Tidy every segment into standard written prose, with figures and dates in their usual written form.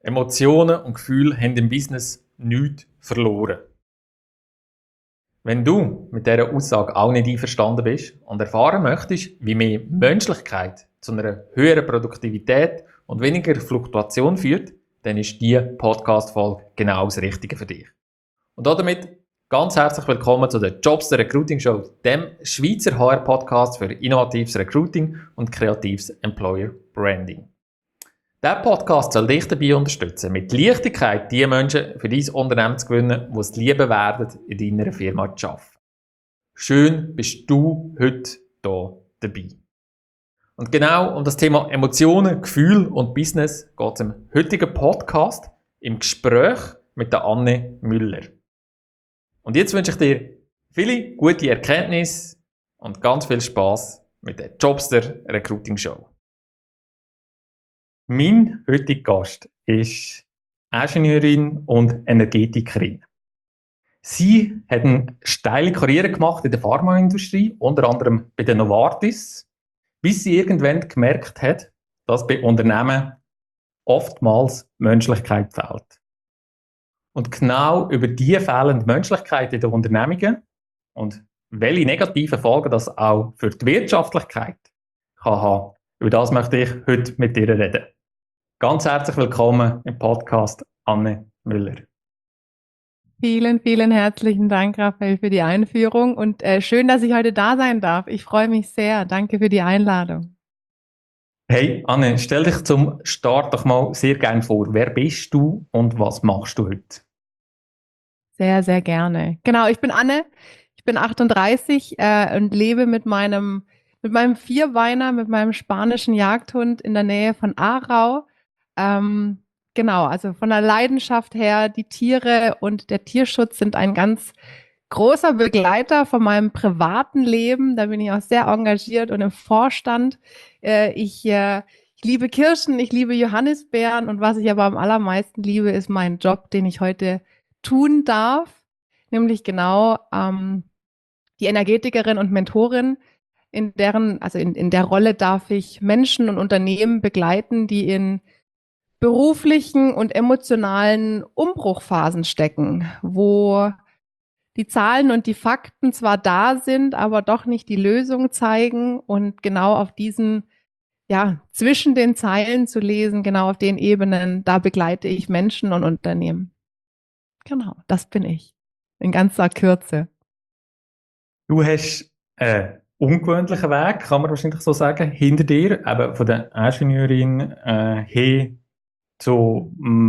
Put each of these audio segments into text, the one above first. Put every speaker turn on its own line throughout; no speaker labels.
Emotionen und Gefühle haben im Business nichts verloren. Wenn du mit dieser Aussage auch nicht einverstanden bist und erfahren möchtest, wie mehr Menschlichkeit zu einer höheren Produktivität und weniger Fluktuation führt, dann ist diese Podcast-Folge genau das Richtige für dich. Und damit ganz herzlich willkommen zu der Jobster Recruiting Show, dem Schweizer HR-Podcast für innovatives Recruiting und kreatives Employer Branding. Dieser Podcast soll dich dabei unterstützen, mit Leichtigkeit die Menschen für dein Unternehmen zu gewinnen, die es lieben werden, in deiner Firma zu arbeiten. Schön bist du heute hier dabei. Und genau um das Thema Emotionen, Gefühl und Business geht es im heutigen Podcast im Gespräch mit der Anne Müller. Und jetzt wünsche ich dir viele gute Erkenntnisse und ganz viel Spass mit der Jobster Recruiting Show. Mein heutiger Gast ist Ingenieurin und Energetikerin. Sie hat eine steile Karriere gemacht in der Pharmaindustrie, unter anderem bei der Novartis, bis sie irgendwann gemerkt hat, dass bei Unternehmen oftmals Menschlichkeit fehlt. Und genau über diese fehlende Menschlichkeit in den Unternehmungen und welche negativen Folgen das auch für die Wirtschaftlichkeit kann haben, über das möchte ich heute mit dir reden. Ganz herzlich willkommen im Podcast, Anne Müller.
Vielen, vielen herzlichen Dank, Raphael, für die Einführung und schön, dass ich heute da sein darf. Ich freue mich sehr. Danke für die Einladung.
Hey, Anne, stell dich zum Start doch mal sehr gerne vor. Wer bist du und was machst du heute?
Sehr, sehr gerne. Genau, ich bin Anne, ich bin 38 und lebe mit meinem Vierbeiner, mit meinem spanischen Jagdhund in der Nähe von Aarau. Genau, also von der Leidenschaft her, die Tiere und der Tierschutz sind ein ganz großer Begleiter von meinem privaten Leben. Da bin ich auch sehr engagiert und im Vorstand. Ich liebe Kirschen, ich liebe Johannisbeeren und was ich aber am allermeisten liebe, ist mein Job, den ich heute tun darf, nämlich genau die Energetikerin und Mentorin, in der Rolle darf ich Menschen und Unternehmen begleiten, die in beruflichen und emotionalen Umbruchphasen stecken, wo die Zahlen und die Fakten zwar da sind, aber doch nicht die Lösung zeigen und genau auf diesen, ja, zwischen den Zeilen zu lesen, genau auf den Ebenen, da begleite ich Menschen und Unternehmen. Genau, das bin ich. In ganzer Kürze.
Du hast einen ungewöhnlichen Weg, kann man wahrscheinlich so sagen, hinter dir, eben von der Ingenieurin hin zu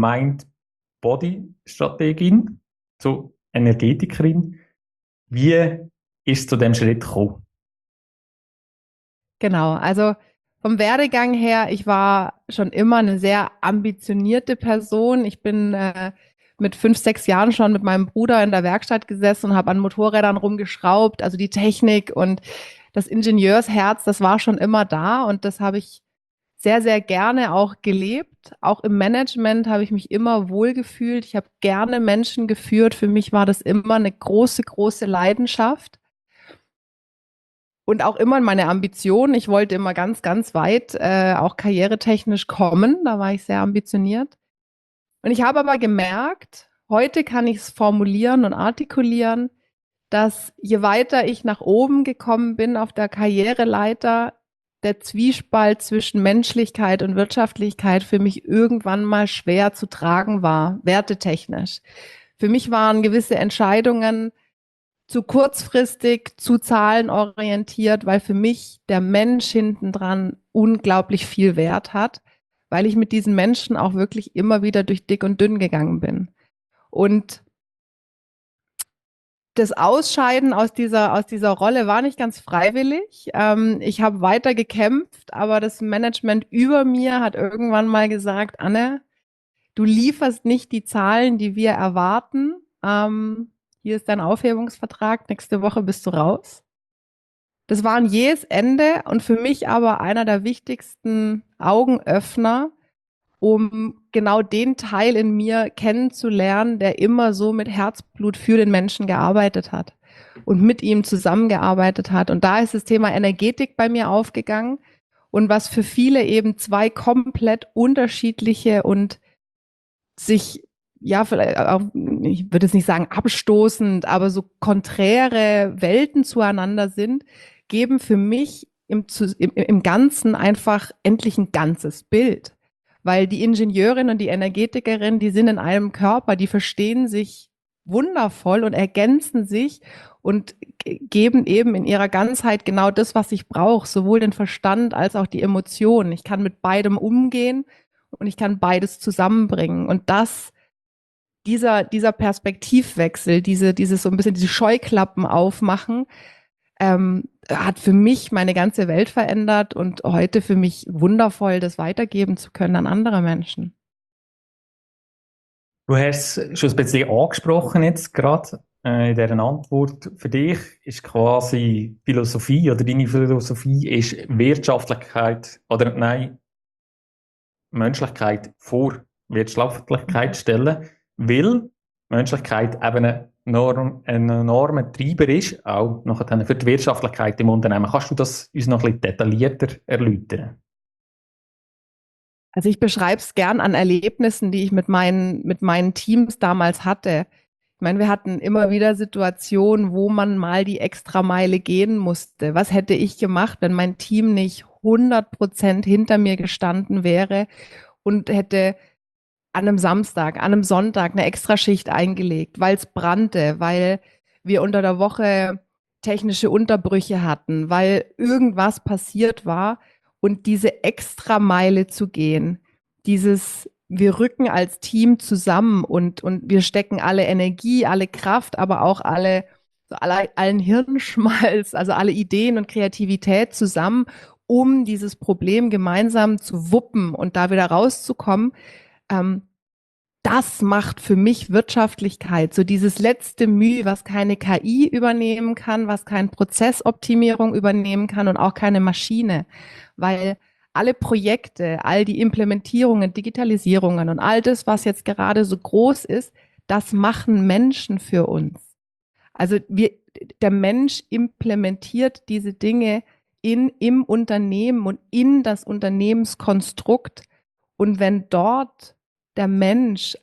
Mind-Body-Strategin, zu Energetikerin. Wie ist es zu dem Schritt gekommen?
Genau, also vom Werdegang her, ich war schon immer eine sehr ambitionierte Person. Ich bin mit 5, 6 Jahren schon mit meinem Bruder in der Werkstatt gesessen und habe an Motorrädern rumgeschraubt. Also die Technik und das Ingenieursherz, das war schon immer da und das habe ich sehr, sehr gerne auch gelebt. Auch im Management habe ich mich immer wohlgefühlt. Ich habe gerne Menschen geführt. Für mich war das immer eine große, große Leidenschaft. Und auch immer meine Ambition. Ich wollte immer ganz, ganz weit, auch karrieretechnisch kommen. Da war ich sehr ambitioniert. Und ich habe aber gemerkt, heute kann ich es formulieren und artikulieren, dass je weiter ich nach oben gekommen bin auf der Karriereleiter, der Zwiespalt zwischen Menschlichkeit und Wirtschaftlichkeit für mich irgendwann mal schwer zu tragen war, wertetechnisch. Für mich waren gewisse Entscheidungen zu kurzfristig, zu zahlenorientiert, weil für mich der Mensch hintendran unglaublich viel Wert hat, weil ich mit diesen Menschen auch wirklich immer wieder durch dick und dünn gegangen bin. Und das Ausscheiden aus dieser Rolle war nicht ganz freiwillig. Ich habe weiter gekämpft, aber das Management über mir hat irgendwann mal gesagt, Anne, du lieferst nicht die Zahlen, die wir erwarten. Hier ist dein Aufhebungsvertrag, nächste Woche bist du raus. Das war ein jähes Ende und für mich aber einer der wichtigsten Augenöffner, um genau den Teil in mir kennenzulernen, der immer so mit Herzblut für den Menschen gearbeitet hat und mit ihm zusammengearbeitet hat. Und da ist das Thema Energetik bei mir aufgegangen und was für viele eben zwei komplett unterschiedliche und sich, ja, vielleicht auch, ich würde jetzt nicht sagen abstoßend, aber so konträre Welten zueinander sind, geben für mich im Ganzen einfach endlich ein ganzes Bild. Weil die Ingenieurin und die Energetikerin, die sind in einem Körper, die verstehen sich wundervoll und ergänzen sich und geben eben in ihrer Ganzheit genau das, was ich brauche, sowohl den Verstand als auch die Emotionen. Ich kann mit beidem umgehen und ich kann beides zusammenbringen. Und dieser Perspektivwechsel, dieses so ein bisschen diese Scheuklappen aufmachen, hat für mich meine ganze Welt verändert und heute für mich wundervoll, das weitergeben zu können an andere Menschen.
Du hast es schon ein bisschen angesprochen jetzt gerade in dieser Antwort. Für dich ist quasi Philosophie oder deine Philosophie ist Wirtschaftlichkeit oder nein, Menschlichkeit vor Wirtschaftlichkeit stellen, weil Menschlichkeit eben ein enormer Treiber ist, auch nachher für die Wirtschaftlichkeit im Unternehmen. Kannst du das uns noch ein bisschen detaillierter erläutern?
Also ich beschreibe es gern an Erlebnissen, die ich mit meinen Teams damals hatte. Ich meine, wir hatten immer wieder Situationen, wo man mal die Extrameile gehen musste. Was hätte ich gemacht, wenn mein Team nicht 100% hinter mir gestanden wäre und hätte an einem Samstag, an einem Sonntag eine Extraschicht eingelegt, weil es brannte, weil wir unter der Woche technische Unterbrüche hatten, weil irgendwas passiert war und diese Extrameile zu gehen, wir rücken als Team zusammen und wir stecken alle Energie, alle Kraft, aber auch allen Hirnschmalz, also alle Ideen und Kreativität zusammen, um dieses Problem gemeinsam zu wuppen und da wieder rauszukommen. Ähm, Das macht für mich Wirtschaftlichkeit, so dieses letzte Mühe, was keine KI übernehmen kann, was keine Prozessoptimierung übernehmen kann und auch keine Maschine, weil alle Projekte, all die Implementierungen, Digitalisierungen und all das, was jetzt gerade so groß ist, das machen Menschen für uns. Also der Mensch implementiert diese Dinge im Unternehmen und in das Unternehmenskonstrukt. Und wenn dort der Mensch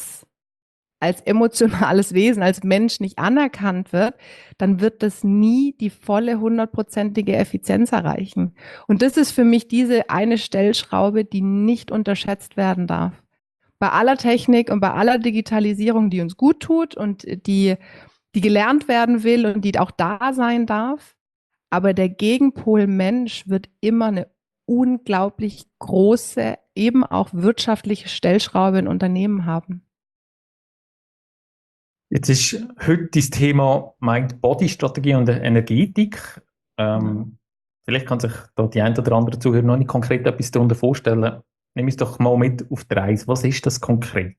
als emotionales Wesen, als Mensch nicht anerkannt wird, dann wird das nie die volle 100%ige Effizienz erreichen. Und das ist für mich diese eine Stellschraube, die nicht unterschätzt werden darf. Bei aller Technik und bei aller Digitalisierung, die uns gut tut und die gelernt werden will und die auch da sein darf, aber der Gegenpol Mensch wird immer eine unglaublich große, eben auch wirtschaftliche Stellschraube in Unternehmen haben.
Jetzt ist heute das Thema Mind-Body-Strategie und Energetik. Vielleicht kann sich da die ein oder andere Zuhörer noch nicht konkret etwas darunter vorstellen. Nimm es doch mal mit auf die Reise. Was ist das konkret?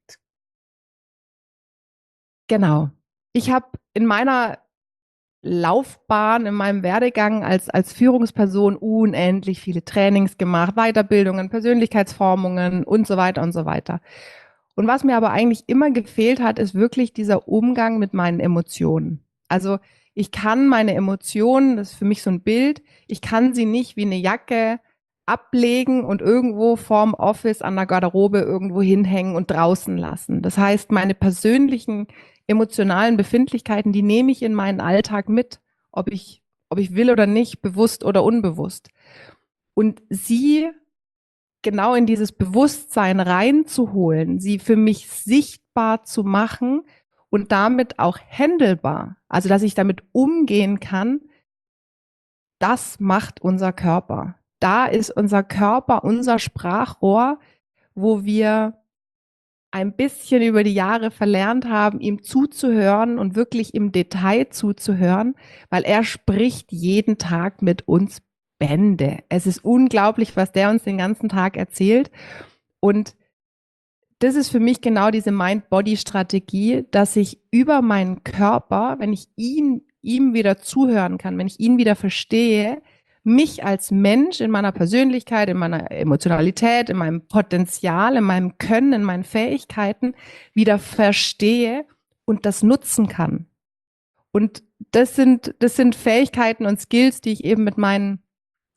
Genau. Ich habe in meiner Laufbahn, in meinem Werdegang als Führungsperson unendlich viele Trainings gemacht, Weiterbildungen, Persönlichkeitsformungen und so weiter und so weiter. Und was mir aber eigentlich immer gefehlt hat, ist wirklich dieser Umgang mit meinen Emotionen. Also ich kann meine Emotionen, das ist für mich so ein Bild, ich kann sie nicht wie eine Jacke ablegen und irgendwo vorm Office an der Garderobe irgendwo hinhängen und draußen lassen. Das heißt, meine persönlichen emotionalen Befindlichkeiten, die nehme ich in meinen Alltag mit, ob ich will oder nicht, bewusst oder unbewusst. Und sie genau in dieses Bewusstsein reinzuholen, sie für mich sichtbar zu machen und damit auch handelbar, also dass ich damit umgehen kann, das macht unser Körper. Da ist unser Körper, unser Sprachrohr, wo wir ein bisschen über die Jahre verlernt haben, ihm zuzuhören und wirklich im Detail zuzuhören, weil er spricht jeden Tag mit uns Bände. Es ist unglaublich, was der uns den ganzen Tag erzählt. Und das ist für mich genau diese Mind-Body-Strategie, dass ich über meinen Körper, wenn ich ihm wieder zuhören kann, wenn ich ihn wieder verstehe, mich als Mensch in meiner Persönlichkeit, in meiner Emotionalität, in meinem Potenzial, in meinem Können, in meinen Fähigkeiten wieder verstehe und das nutzen kann. Und das sind Fähigkeiten und Skills, die ich eben mit meinen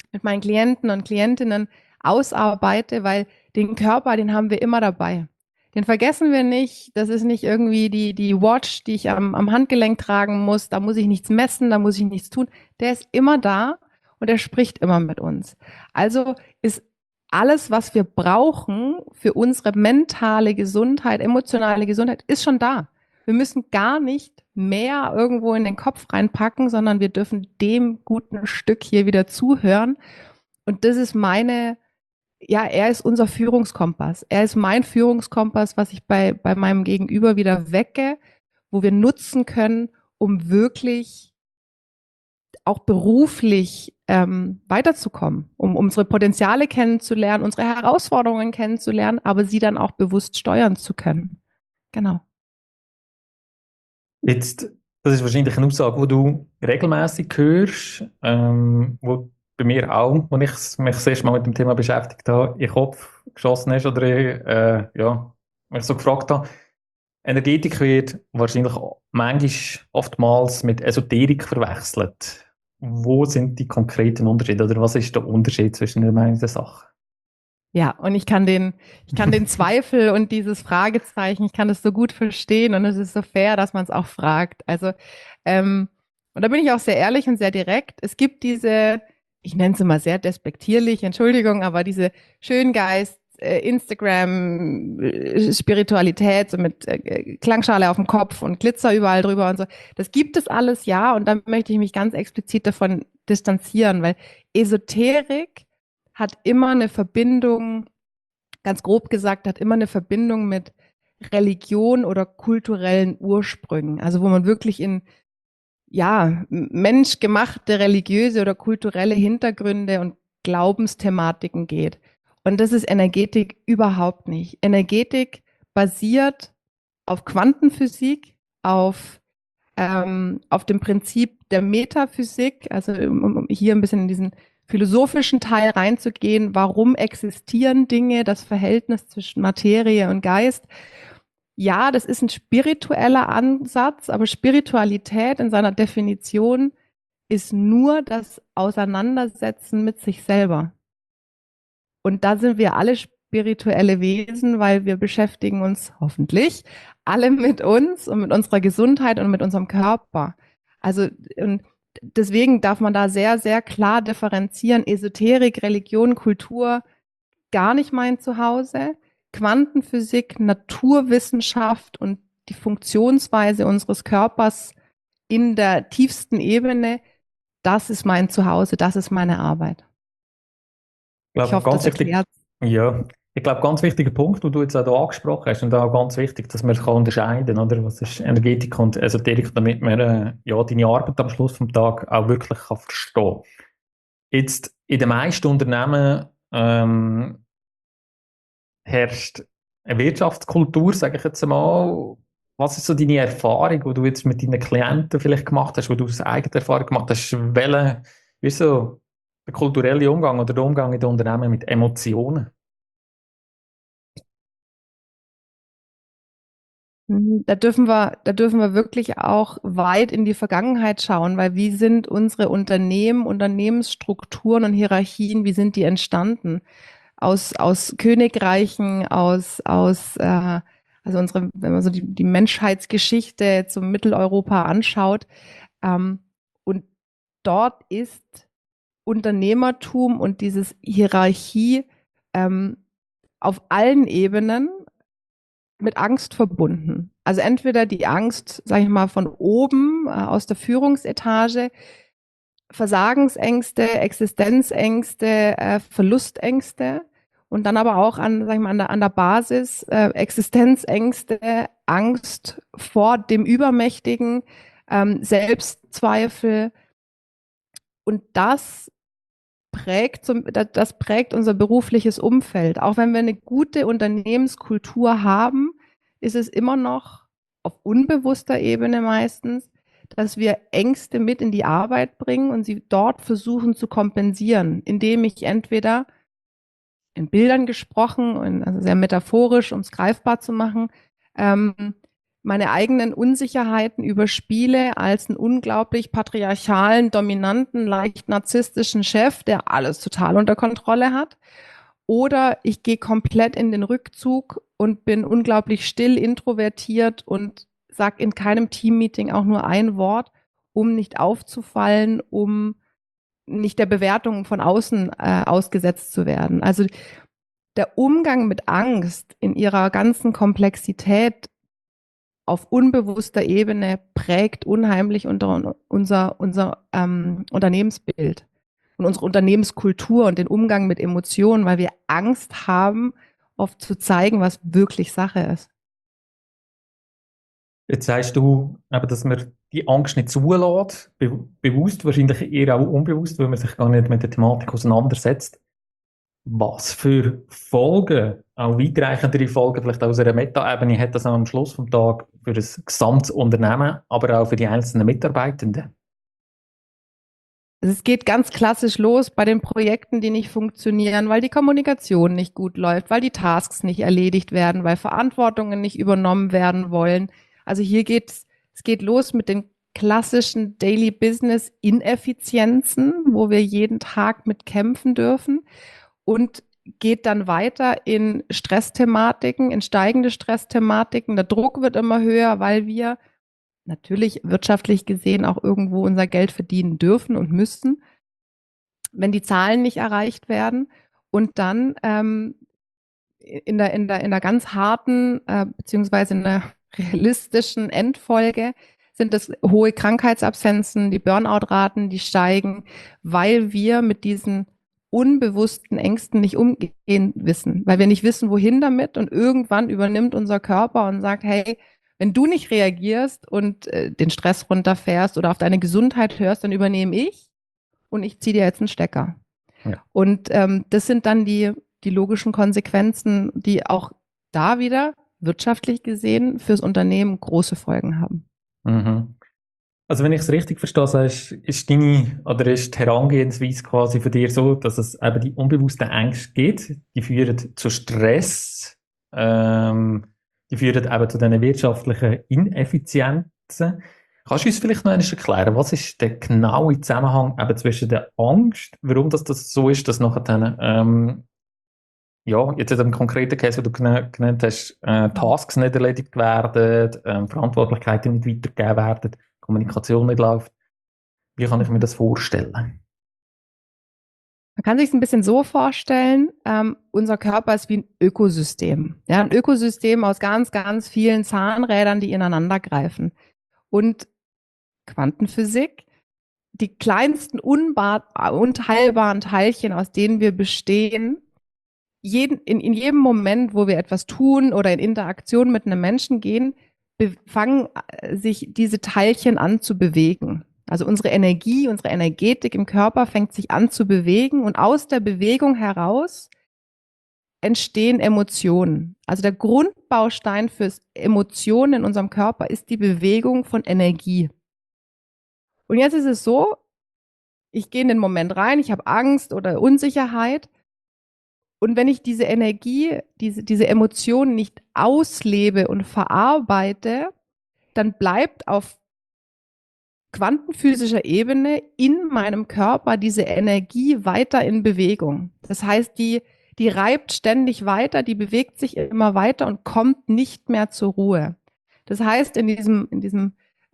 Klienten und Klientinnen ausarbeite, weil den Körper, den haben wir immer dabei. Den vergessen wir nicht. Das ist nicht irgendwie die Watch, die ich am Handgelenk tragen muss. Da muss ich nichts messen, da muss ich nichts tun. Der ist immer da und er spricht immer mit uns. Also ist alles, was wir brauchen für unsere mentale Gesundheit, emotionale Gesundheit, ist schon da. Wir müssen gar nicht mehr irgendwo in den Kopf reinpacken, sondern wir dürfen dem guten Stück hier wieder zuhören. Und das ist er ist unser Führungskompass. Er ist mein Führungskompass, was ich bei meinem Gegenüber wieder wecke, wo wir nutzen können, um wirklich auch beruflich weiterzukommen, um unsere Potenziale kennenzulernen, unsere Herausforderungen kennenzulernen, aber sie dann auch bewusst steuern zu können. Genau.
Jetzt, das ist wahrscheinlich eine Aussage, die du regelmäßig hörst, wo bei mir auch, als ich mich das erste Mal mit dem Thema beschäftigt habe, in den Kopf geschossen ist oder mich so gefragt habe. Energetik wird wahrscheinlich oftmals mit Esoterik verwechselt. Wo sind die konkreten Unterschiede oder was ist der Unterschied zwischen den beiden Sachen?
Ja, und ich kann den Zweifel und dieses Fragezeichen, ich kann das so gut verstehen und es ist so fair, dass man es auch fragt. Also, und da bin ich auch sehr ehrlich und sehr direkt. Es gibt diese, ich nenne es immer sehr despektierlich, Entschuldigung, aber diese Schöngeist, Instagram, Spiritualität, so mit Klangschale auf dem Kopf und Glitzer überall drüber und so. Das gibt es alles, ja, und da möchte ich mich ganz explizit davon distanzieren, weil Esoterik hat immer eine Verbindung, ganz grob gesagt, hat immer eine Verbindung mit Religion oder kulturellen Ursprüngen. Also wo man wirklich in, ja, menschgemachte religiöse oder kulturelle Hintergründe und Glaubensthematiken geht. Und das ist Energetik überhaupt nicht. Energetik basiert auf Quantenphysik, auf dem Prinzip der Metaphysik, also um hier ein bisschen in diesen philosophischen Teil reinzugehen, warum existieren Dinge, das Verhältnis zwischen Materie und Geist. Ja, das ist ein spiritueller Ansatz, aber Spiritualität in seiner Definition ist nur das Auseinandersetzen mit sich selber. Und da sind wir alle spirituelle Wesen, weil wir beschäftigen uns hoffentlich alle mit uns und mit unserer Gesundheit und mit unserem Körper. Also und deswegen darf man da sehr, sehr klar differenzieren. Esoterik, Religion, Kultur, gar nicht mein Zuhause. Quantenphysik, Naturwissenschaft und die Funktionsweise unseres Körpers in der tiefsten Ebene, das ist mein Zuhause, das ist meine Arbeit.
Ich
Ich
glaube,
hoffe, das
ganz wichtig,
erklärt.
ja, ich glaube, ganz wichtiger Punkt, den du jetzt auch hier angesprochen hast, und auch ganz wichtig, dass man kann unterscheiden kann, oder? Was ist Energetik und Esoterik, damit man ja, deine Arbeit am Schluss vom Tag auch wirklich kann verstehen. Jetzt, in den meisten Unternehmen herrscht eine Wirtschaftskultur, sage ich jetzt einmal. Was ist so deine Erfahrung, die du jetzt mit deinen Klienten vielleicht gemacht hast, wo du aus eigener Erfahrung gemacht hast? Wie ist so der kulturelle Umgang oder der Umgang in den Unternehmen mit Emotionen?
Da dürfen wir wirklich auch weit in die Vergangenheit schauen, weil wie sind unsere Unternehmen, Unternehmensstrukturen und Hierarchien, wie sind die entstanden? Aus Königreichen, also wenn man so die Menschheitsgeschichte zum Mitteleuropa anschaut, und dort ist Unternehmertum und dieses Hierarchie auf allen Ebenen mit Angst verbunden. Also entweder die Angst, sage ich mal, von oben aus der Führungsetage, Versagensängste, Existenzängste, Verlustängste und dann aber auch sag ich mal, an der Basis Existenzängste, Angst vor dem Übermächtigen, Selbstzweifel und das prägt unser berufliches Umfeld. Auch wenn wir eine gute Unternehmenskultur haben, ist es immer noch auf unbewusster Ebene meistens, dass wir Ängste mit in die Arbeit bringen und sie dort versuchen zu kompensieren, indem ich entweder in Bildern gesprochen, also sehr metaphorisch, um es greifbar zu machen, meine eigenen Unsicherheiten überspiele als einen unglaublich patriarchalen, dominanten, leicht narzisstischen Chef, der alles total unter Kontrolle hat. Oder ich gehe komplett in den Rückzug und bin unglaublich still, introvertiert und sage in keinem Teammeeting auch nur ein Wort, um nicht aufzufallen, um nicht der Bewertung von außen ausgesetzt zu werden. Also der Umgang mit Angst in ihrer ganzen Komplexität auf unbewusster Ebene prägt unheimlich unser Unternehmensbild und unsere Unternehmenskultur und den Umgang mit Emotionen, weil wir Angst haben, oft zu zeigen, was wirklich Sache ist.
Jetzt sagst du, eben, dass man die Angst nicht zulässt, bewusst, wahrscheinlich eher auch unbewusst, weil man sich gar nicht mit der Thematik auseinandersetzt. Was für Folgen, auch weitreichendere Folgen, vielleicht aus einer Meta-Ebene, hat das am Schluss vom Tag für das gesamte Unternehmen, aber auch für die einzelnen Mitarbeitenden?
Also es geht ganz klassisch los bei den Projekten, die nicht funktionieren, weil die Kommunikation nicht gut läuft, weil die Tasks nicht erledigt werden, weil Verantwortungen nicht übernommen werden wollen. Also es geht los mit den klassischen Daily Business Ineffizienzen, wo wir jeden Tag mit kämpfen dürfen, und geht dann weiter in Stressthematiken, in steigende Stressthematiken. Der Druck wird immer höher, weil wir natürlich wirtschaftlich gesehen auch irgendwo unser Geld verdienen dürfen und müssen, wenn die Zahlen nicht erreicht werden. Und dann in der ganz harten beziehungsweise in der realistischen Endfolge sind es hohe Krankheitsabsenzen, die Burnout-Raten, die steigen, weil wir mit diesen unbewussten Ängsten nicht umgehen wissen, weil wir nicht wissen, wohin damit, und irgendwann übernimmt unser Körper und sagt, hey, wenn du nicht reagierst und den Stress runterfährst oder auf deine Gesundheit hörst, dann übernehme ich und ich ziehe dir jetzt einen Stecker.
Ja.
Und das sind dann die logischen Konsequenzen, die auch da wieder wirtschaftlich gesehen fürs Unternehmen große Folgen haben.
Mhm. Also wenn ich es richtig verstehe, ist deine oder ist die Herangehensweise quasi für dich so, dass es eben die unbewussten Ängste gibt, die führen zu Stress, die führen eben zu diesen wirtschaftlichen Ineffizienzen. Kannst du uns vielleicht noch einmal erklären, was ist der genaue Zusammenhang eben zwischen der Angst, warum das so ist, dass nachher dann, ja, jetzt in dem konkreten Case, den du genannt hast, Tasks nicht erledigt werden, Verantwortlichkeiten nicht weitergegeben werden, Kommunikation nicht läuft. Wie kann ich mir das vorstellen?
Man kann sich es ein bisschen so vorstellen, unser Körper ist wie ein Ökosystem. Ja, ein Ökosystem aus ganz, ganz vielen Zahnrädern, die ineinander greifen. Und Quantenphysik, die kleinsten unteilbaren Teilchen, aus denen wir bestehen, in jedem Moment, wo wir etwas tun oder in Interaktion mit einem Menschen gehen, fangen sich diese Teilchen an zu bewegen. Also unsere Energie, unsere Energetik im Körper fängt sich an zu bewegen, und aus der Bewegung heraus entstehen Emotionen. Also der Grundbaustein fürs Emotionen in unserem Körper ist die Bewegung von Energie. Und jetzt ist es so, ich gehe in den Moment rein, ich habe Angst oder Unsicherheit. Und wenn ich diese Energie, diese Emotionen nicht auslebe und verarbeite, dann bleibt auf quantenphysischer Ebene in meinem Körper diese Energie weiter in Bewegung. Das heißt, die reibt ständig weiter, die bewegt sich immer weiter und kommt nicht mehr zur Ruhe. Das heißt, in diesem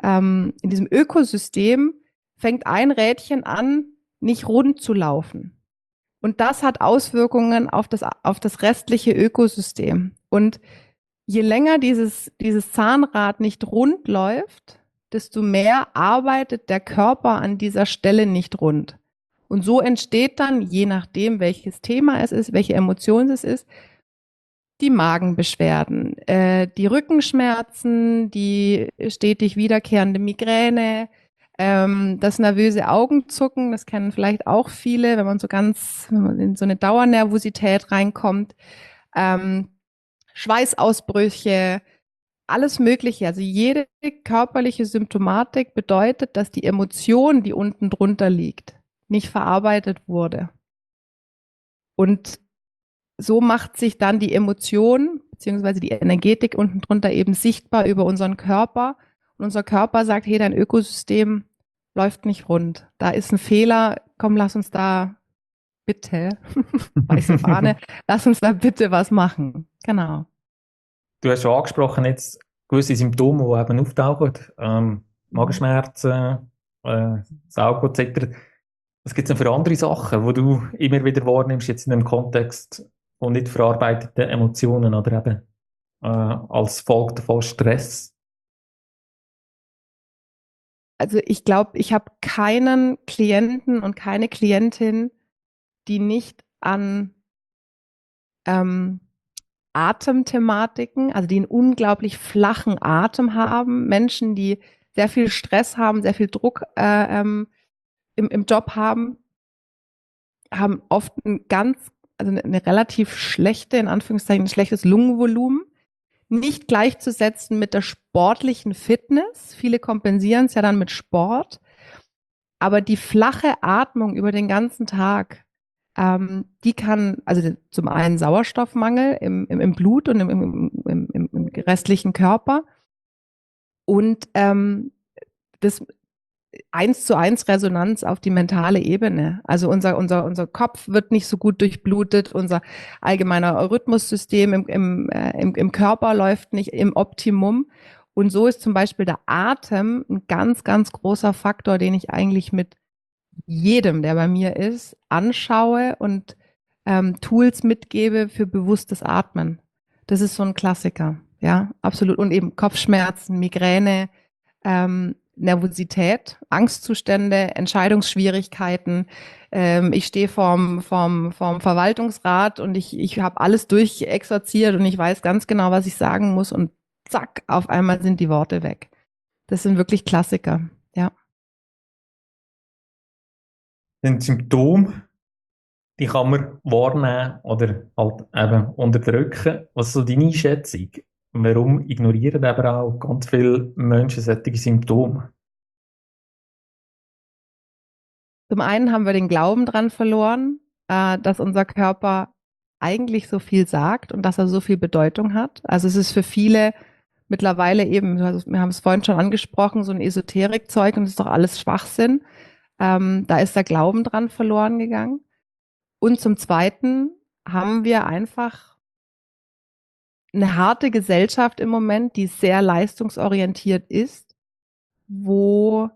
Ökosystem fängt ein Rädchen an, nicht rund zu laufen. Und das hat Auswirkungen auf das restliche Ökosystem. Und je länger dieses Zahnrad nicht rund läuft, desto mehr arbeitet der Körper an dieser Stelle nicht rund. Und so entsteht dann, je nachdem, welches Thema es ist, welche Emotion es ist, die Magenbeschwerden, die Rückenschmerzen, die stetig wiederkehrende Migräne, das nervöse Augenzucken, das kennen vielleicht auch viele, wenn man in so eine Dauernervosität reinkommt, Schweißausbrüche, alles Mögliche. Also jede körperliche Symptomatik bedeutet, dass die Emotion, die unten drunter liegt, nicht verarbeitet wurde. Und so macht sich dann die Emotion beziehungsweise die Energetik unten drunter eben sichtbar über unseren Körper. Und unser Körper sagt, hey, dein Ökosystem läuft nicht rund. Da ist ein Fehler, komm, lass uns da bitte, weiße Fahne, lass uns da bitte was machen. Genau.
Du hast schon angesprochen, jetzt gewisse Symptome, die eben auftauchen, Magenschmerzen, Saugen etc. Was gibt es denn für andere Sachen, die du immer wieder wahrnimmst, jetzt in dem Kontext von nicht verarbeiteten Emotionen oder eben als Folge davon Stress?
Also ich glaube, ich habe keinen Klienten und keine Klientin, die nicht an ähm, Atemthematiken, also die einen unglaublich flachen Atem haben, Menschen, die sehr viel Stress haben, sehr viel Druck im Job haben, haben oft also eine relativ schlechte, in Anführungszeichen, ein schlechtes Lungenvolumen. Nicht gleichzusetzen mit der sportlichen Fitness. Viele kompensieren es ja dann mit Sport. Aber die flache Atmung über den ganzen Tag, die kann, also zum einen Sauerstoffmangel im Blut und im restlichen Körper und das 1:1 Resonanz auf die mentale Ebene. Also unser Kopf wird nicht so gut durchblutet, unser allgemeiner Rhythmussystem im Körper läuft nicht im Optimum. Und so ist zum Beispiel der Atem ein ganz, ganz großer Faktor, den ich eigentlich mit jedem, der bei mir ist, anschaue und Tools mitgebe für bewusstes Atmen. Das ist so ein Klassiker, ja, absolut. Und eben Kopfschmerzen, Migräne, Nervosität, Angstzustände, Entscheidungsschwierigkeiten. Ich stehe vorm Verwaltungsrat und ich habe alles durchexerziert und ich weiß ganz genau, was ich sagen muss und zack, auf einmal sind die Worte weg. Das sind wirklich Klassiker, ja.
Sind Symptome, die kann man wahrnehmen oder halt eben unterdrücken. Was ist so deine Einschätzung? Warum ignorieren aber auch ganz viele Menschen solche Symptome?
Zum einen haben wir den Glauben dran verloren, dass unser Körper eigentlich so viel sagt und dass er so viel Bedeutung hat. Also es ist für viele mittlerweile eben, also wir haben es vorhin schon angesprochen, so ein Esoterikzeug und es ist doch alles Schwachsinn. Da ist der Glauben dran verloren gegangen. Und zum Zweiten haben wir einfach eine harte Gesellschaft im Moment, die sehr leistungsorientiert ist, wo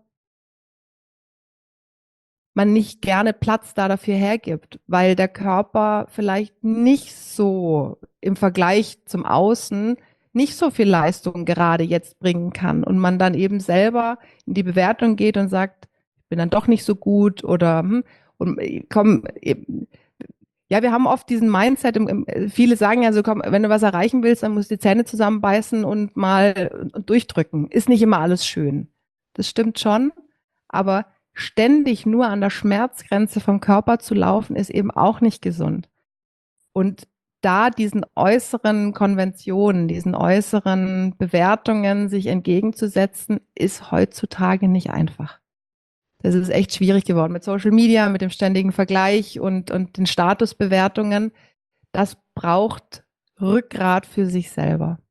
man nicht gerne Platz dafür hergibt, weil der Körper vielleicht nicht so im Vergleich zum Außen nicht so viel Leistung gerade jetzt bringen kann und man dann eben selber in die Bewertung geht und sagt, ich bin dann doch nicht so gut oder und komm, ja, wir haben oft diesen Mindset, viele sagen ja so, komm, wenn du was erreichen willst, dann musst du die Zähne zusammenbeißen und mal durchdrücken. Ist nicht immer alles schön. Das stimmt schon, aber ständig nur an der Schmerzgrenze vom Körper zu laufen, ist eben auch nicht gesund. Und da diesen äußeren Konventionen, diesen äußeren Bewertungen sich entgegenzusetzen, ist heutzutage nicht einfach. Das ist echt schwierig geworden mit Social Media, mit dem ständigen Vergleich und den Statusbewertungen. Das braucht Rückgrat für sich selber.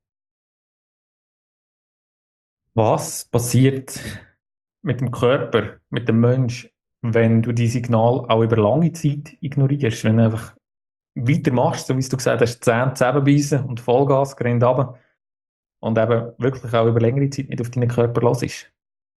Was passiert mit dem Körper, mit dem Mensch, wenn du die Signale auch über lange Zeit ignorierst, wenn du einfach weitermachst, so wie du gesagt hast, Zähne zusammenbeissen und Vollgas, rennt runter und eben wirklich auch über längere Zeit nicht auf deinen Körper hörst?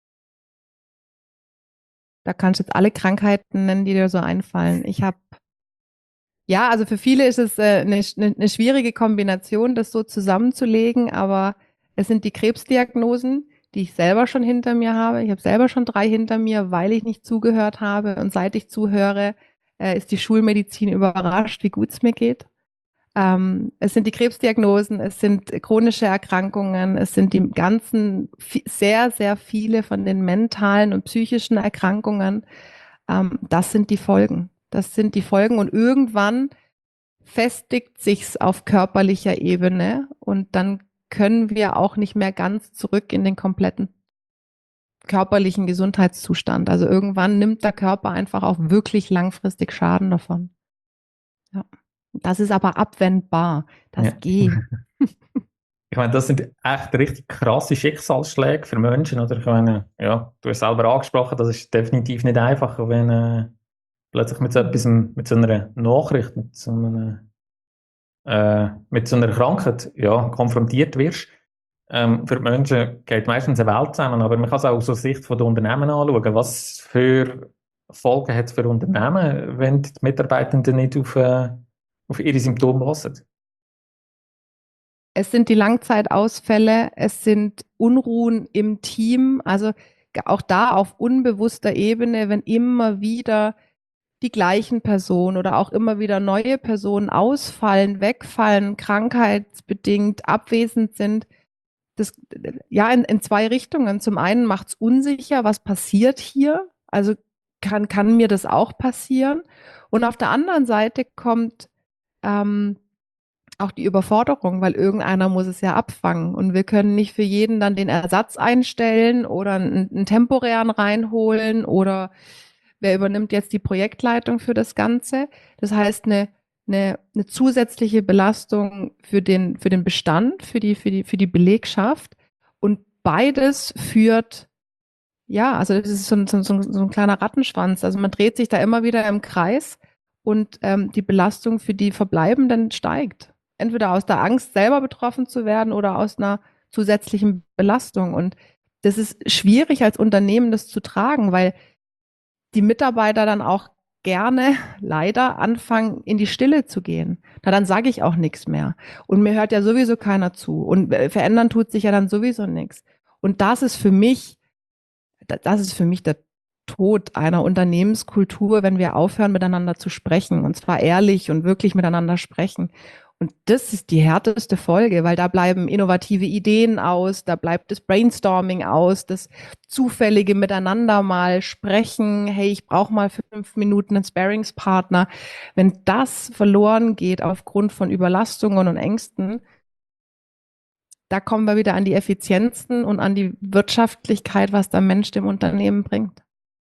Da kannst du jetzt alle Krankheiten nennen, die dir so einfallen. Ja, also für viele ist es eine schwierige Kombination, das so zusammenzulegen, aber es sind die Krebsdiagnosen, die ich selber schon hinter mir habe. Ich habe selber schon 3 hinter mir, weil ich nicht zugehört habe. Und seit ich zuhöre, ist die Schulmedizin überrascht, wie gut es mir geht. Es sind die Krebsdiagnosen, es sind chronische Erkrankungen, es sind die ganzen, sehr, sehr viele von den mentalen und psychischen Erkrankungen. Das sind die Folgen. Das sind die Folgen und irgendwann festigt sich's auf körperlicher Ebene und dann können wir auch nicht mehr ganz zurück in den kompletten körperlichen Gesundheitszustand. Also irgendwann nimmt der Körper einfach auch wirklich langfristig Schaden davon. Ja. Das ist aber abwendbar. Das
Ja.
geht.
Ich meine, das sind echt richtig krasse Schicksalsschläge für Menschen, oder? Ich meine, ja, du hast selber angesprochen, das ist definitiv nicht einfach, wenn plötzlich mit so etwas, mit so einer Nachricht, mit so einer Krankheit, ja, konfrontiert wirst. Für die Menschen geht meistens eine Welt zusammen, aber man kann es auch aus der Sicht der Unternehmen anschauen. Was für Folgen hat es für Unternehmen, wenn die Mitarbeitenden nicht auf ihre Symptome hören?
Es sind die Langzeitausfälle, es sind Unruhen im Team, also auch da auf unbewusster Ebene, wenn immer wieder die gleichen Personen oder auch immer wieder neue Personen ausfallen, wegfallen, krankheitsbedingt abwesend sind. Das, ja, in zwei Richtungen. Zum einen macht es unsicher, was passiert hier? Also kann mir das auch passieren? Und auf der anderen Seite kommt auch die Überforderung, weil irgendeiner muss es ja abfangen. Und wir können nicht für jeden dann den Ersatz einstellen oder einen temporären reinholen oder wer übernimmt jetzt die Projektleitung für das Ganze. Das heißt, eine zusätzliche Belastung für den Bestand, für die Belegschaft. Und beides führt, ja, also das ist so ein kleiner Rattenschwanz. Also man dreht sich da immer wieder im Kreis und die Belastung für die Verbleibenden steigt. Entweder aus der Angst, selber betroffen zu werden oder aus einer zusätzlichen Belastung. Und das ist schwierig als Unternehmen, das zu tragen, weil die Mitarbeiter dann auch gerne leider anfangen, in die Stille zu gehen. Na, dann sage ich auch nichts mehr. Und mir hört ja sowieso keiner zu. Und verändern tut sich ja dann sowieso nichts. Und das ist für mich der Tod einer Unternehmenskultur, wenn wir aufhören, miteinander zu sprechen. Und zwar ehrlich und wirklich miteinander sprechen. Und das ist die härteste Folge, weil da bleiben innovative Ideen aus, da bleibt das Brainstorming aus, das zufällige Miteinander mal sprechen, hey, ich brauche mal 5 Minuten einen Sparringspartner. Wenn das verloren geht aufgrund von Überlastungen und Ängsten, da kommen wir wieder an die Effizienzen und an die Wirtschaftlichkeit, was der Mensch dem Unternehmen bringt.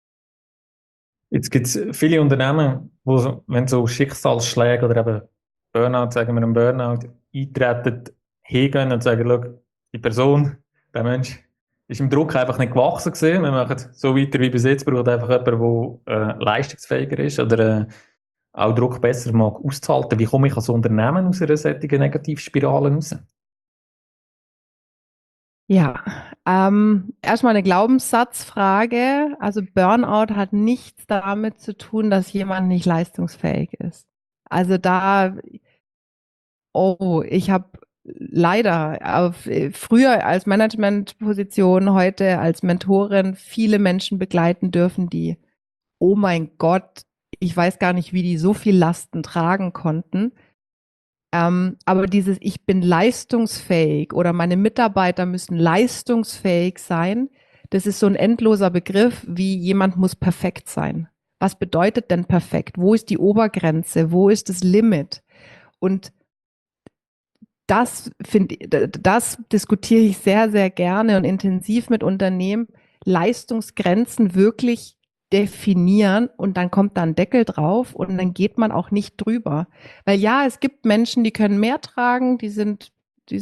Jetzt gibt es viele Unternehmen, wo, wenn so Schicksalsschläge oder eben Burnout, sagen wir einen Burnout, eintreten, hingehen und sagen, schau, die Person, der Mensch, ist im Druck einfach nicht gewachsen gewesen. Wir machen so weiter wie bis jetzt, braucht einfach jemand, der leistungsfähiger ist oder auch Druck besser mag auszuhalten. Wie komme ich als Unternehmen aus einer solchen Negativspirale raus?
Ja, erstmal eine Glaubenssatzfrage. Also Burnout hat nichts damit zu tun, dass jemand nicht leistungsfähig ist. Also ich habe leider früher als Managementposition, heute als Mentorin viele Menschen begleiten dürfen, die, oh mein Gott, ich weiß gar nicht, wie die so viel Lasten tragen konnten. Aber dieses Ich bin leistungsfähig oder meine Mitarbeiter müssen leistungsfähig sein, das ist so ein endloser Begriff, wie jemand muss perfekt sein. Was bedeutet denn perfekt? Wo ist die Obergrenze? Wo ist das Limit? Und das diskutiere ich sehr, sehr gerne und intensiv mit Unternehmen, Leistungsgrenzen wirklich definieren und dann kommt da ein Deckel drauf und dann geht man auch nicht drüber. Weil ja, es gibt Menschen, die können mehr tragen, die sind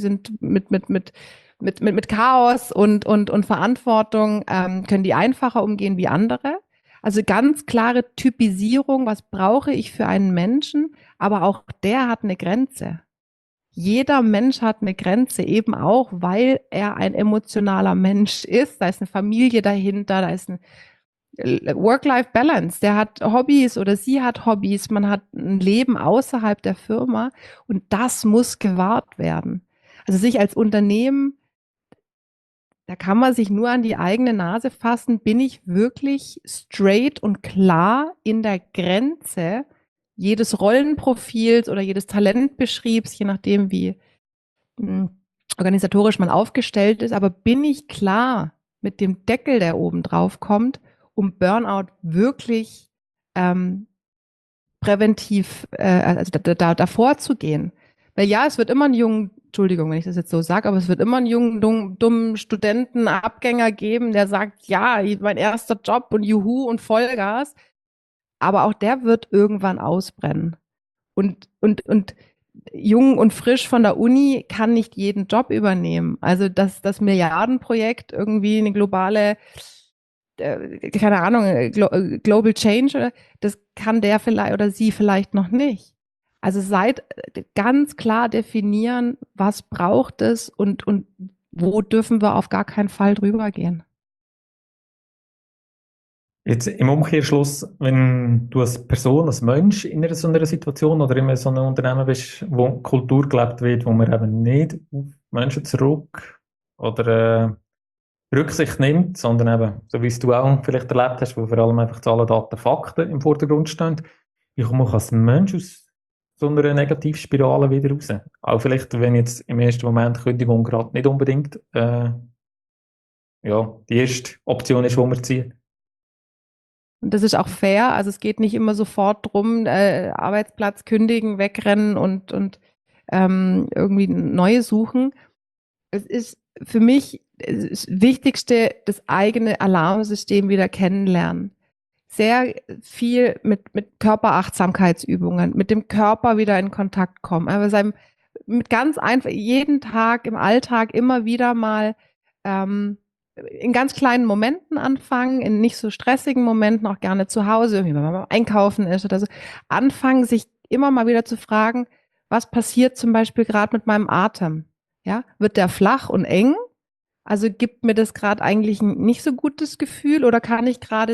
mit Chaos und Verantwortung, können die einfacher umgehen wie andere. Also ganz klare Typisierung, was brauche ich für einen Menschen, aber auch der hat eine Grenze. Jeder Mensch hat eine Grenze, eben auch, weil er ein emotionaler Mensch ist. Da ist eine Familie dahinter, da ist ein Work-Life-Balance. Der hat Hobbys oder sie hat Hobbys. Man hat ein Leben außerhalb der Firma und das muss gewahrt werden. Also sich als Unternehmen, da kann man sich nur an die eigene Nase fassen. Bin ich wirklich straight und klar in der Grenze jedes Rollenprofils oder jedes Talentbeschriebs, je nachdem, wie organisatorisch man aufgestellt ist, aber bin ich klar mit dem Deckel, der oben drauf kommt, um Burnout wirklich präventiv also davor zu gehen? Weil ja, es wird immer einen jungen, Entschuldigung, wenn ich das jetzt so sage, aber es wird immer einen jungen, dummen Studenten, Abgänger geben, der sagt, ja, mein erster Job und Juhu und Vollgas. Aber auch der wird irgendwann ausbrennen. Und jung und frisch von der Uni kann nicht jeden Job übernehmen. Also das Milliardenprojekt, irgendwie eine globale keine Ahnung, Global Change, das kann der vielleicht oder sie vielleicht noch nicht. Also seid ganz klar definieren, was braucht es und wo dürfen wir auf gar keinen Fall drüber gehen.
Jetzt im Umkehrschluss, wenn du als Person, als Mensch in so einer Situation oder in so einem Unternehmen bist, wo Kultur gelebt wird, wo man eben nicht auf Menschen zurück oder Rücksicht nimmt, sondern eben, so wie es du auch vielleicht erlebt hast, wo vor allem einfach Zahlen, Daten, Fakten im Vordergrund stehen. Wie komme ich als Mensch aus so einer Negativspirale wieder raus? Auch vielleicht, wenn jetzt im ersten Moment Kündigung gerade nicht unbedingt ja, die erste Option ist, die man zieht.
Und das ist auch fair. Also es geht nicht immer sofort drum, Arbeitsplatz kündigen, wegrennen und irgendwie neue suchen. Es ist für mich das Wichtigste, das eigene Alarmsystem wieder kennenlernen. Sehr viel mit Körperachtsamkeitsübungen, mit dem Körper wieder in Kontakt kommen. Aber mit ganz einfach, jeden Tag im Alltag immer wieder mal in ganz kleinen Momenten anfangen, in nicht so stressigen Momenten, auch gerne zu Hause, irgendwie wenn man mal einkaufen ist oder so, anfangen, sich immer mal wieder zu fragen, was passiert zum Beispiel gerade mit meinem Atem? Ja, wird der flach und eng? Also gibt mir das gerade eigentlich ein nicht so gutes Gefühl oder kann ich gerade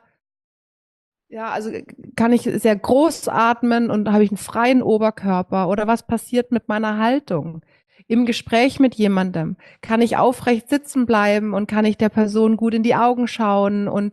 also kann ich sehr groß atmen und habe ich einen freien Oberkörper oder was passiert mit meiner Haltung? Im Gespräch mit jemandem kann ich aufrecht sitzen bleiben und kann ich der Person gut in die Augen schauen und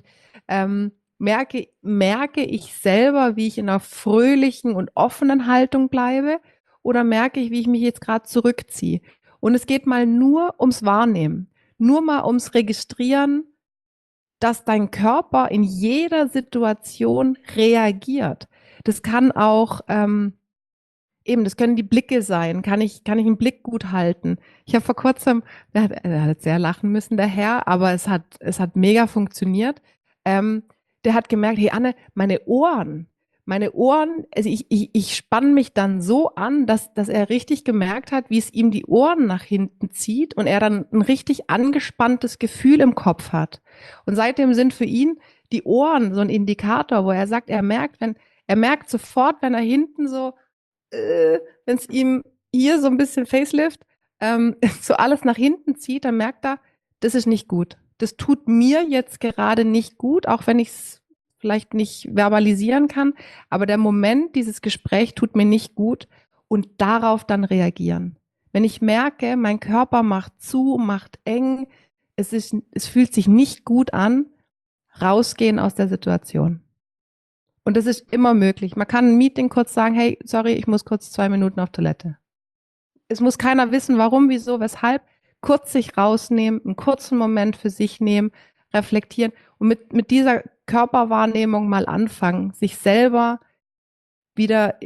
merke ich selber, wie ich in einer fröhlichen und offenen Haltung bleibe oder merke ich, wie ich mich jetzt gerade zurückziehe? Und es geht mal nur ums Wahrnehmen, nur mal ums Registrieren, dass dein Körper in jeder Situation reagiert. Das kann auch das können die Blicke sein. Kann ich einen Blick gut halten? Ich habe vor kurzem, er hat sehr lachen müssen, der Herr, aber es hat mega funktioniert. Der hat gemerkt, hey Anne, meine Ohren, also ich spanne mich dann so an, dass er richtig gemerkt hat, wie es ihm die Ohren nach hinten zieht und er dann ein richtig angespanntes Gefühl im Kopf hat. Und seitdem sind für ihn die Ohren so ein Indikator, wo er sagt, er merkt sofort, wenn er hinten so wenn es ihm hier so ein bisschen Facelift so alles nach hinten zieht, dann merkt er, das ist nicht gut. Das tut mir jetzt gerade nicht gut, auch wenn ich es vielleicht nicht verbalisieren kann. Aber der Moment, dieses Gespräch tut mir nicht gut und darauf dann reagieren. Wenn ich merke, mein Körper macht zu, macht eng, es fühlt sich nicht gut an, rausgehen aus der Situation. Und das ist immer möglich. Man kann ein Meeting kurz sagen, hey, sorry, ich muss kurz 2 Minuten auf Toilette. Es muss keiner wissen, warum, wieso, weshalb. Kurz sich rausnehmen, einen kurzen Moment für sich nehmen, reflektieren und mit dieser Körperwahrnehmung mal anfangen, sich selber wieder,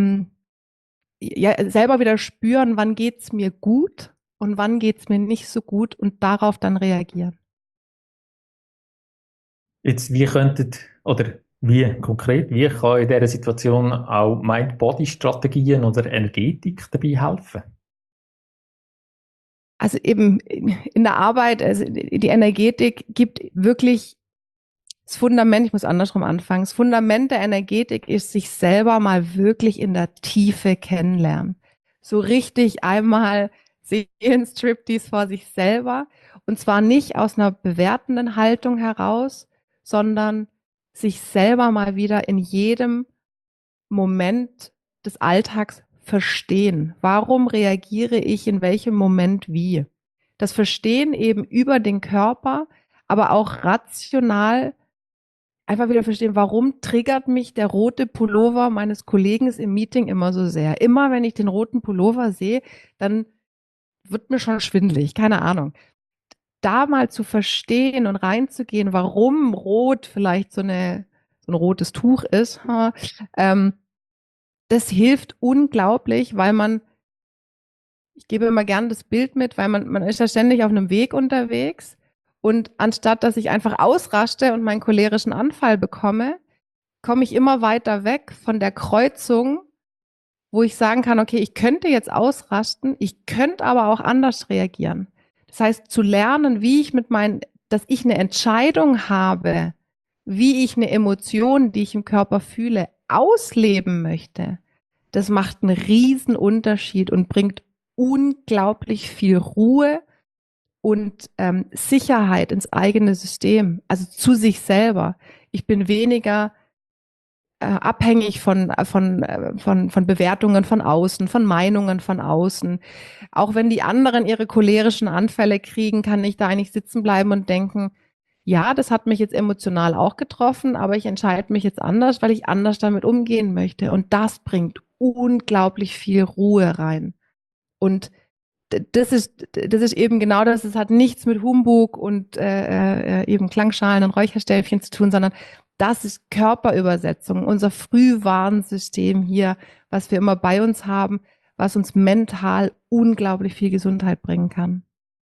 selber wieder spüren, wann geht's mir gut und wann geht's mir nicht so gut und darauf dann reagieren.
Jetzt, wie konkret, wie kann in dieser Situation auch Mind-Body-Strategien oder Energetik dabei helfen?
Also eben in der Arbeit, also die Energetik gibt wirklich das Fundament, ich muss andersrum anfangen, das Fundament der Energetik ist, sich selber mal wirklich in der Tiefe kennenlernen. So richtig einmal Seelenstriptease vor sich selber und zwar nicht aus einer bewertenden Haltung heraus, sondern sich selber mal wieder in jedem Moment des Alltags verstehen. Warum reagiere ich in welchem Moment wie? Das Verstehen eben über den Körper, aber auch rational einfach wieder verstehen, warum triggert mich der rote Pullover meines Kollegen im Meeting immer so sehr. Immer wenn ich den roten Pullover sehe, dann wird mir schon schwindelig, keine Ahnung. Da mal zu verstehen und reinzugehen, warum Rot vielleicht so ein rotes Tuch ist, das hilft unglaublich, weil ich gebe immer gern das Bild mit, weil man ist ja ständig auf einem Weg unterwegs und anstatt, dass ich einfach ausraste und meinen cholerischen Anfall bekomme, komme ich immer weiter weg von der Kreuzung, wo ich sagen kann, okay, ich könnte jetzt ausrasten, ich könnte aber auch anders reagieren. Das heißt, zu lernen, wie ich mit meinen dass ich eine Entscheidung habe, wie ich eine Emotion, die ich im Körper fühle, ausleben möchte, das macht einen riesen Unterschied und bringt unglaublich viel Ruhe und Sicherheit ins eigene System, also zu sich selber. Ich bin weniger abhängig von Bewertungen von außen, von Meinungen von außen. Auch wenn die anderen ihre cholerischen Anfälle kriegen, kann ich da eigentlich sitzen bleiben und denken, ja, das hat mich jetzt emotional auch getroffen, aber ich entscheide mich jetzt anders, weil ich anders damit umgehen möchte. Und das bringt unglaublich viel Ruhe rein. Und das ist eben genau das. Es hat nichts mit Humbug und eben Klangschalen und Räucherstäbchen zu tun, sondern das ist Körperübersetzung, unser Frühwarnsystem hier, was wir immer bei uns haben, was uns mental unglaublich viel Gesundheit bringen kann.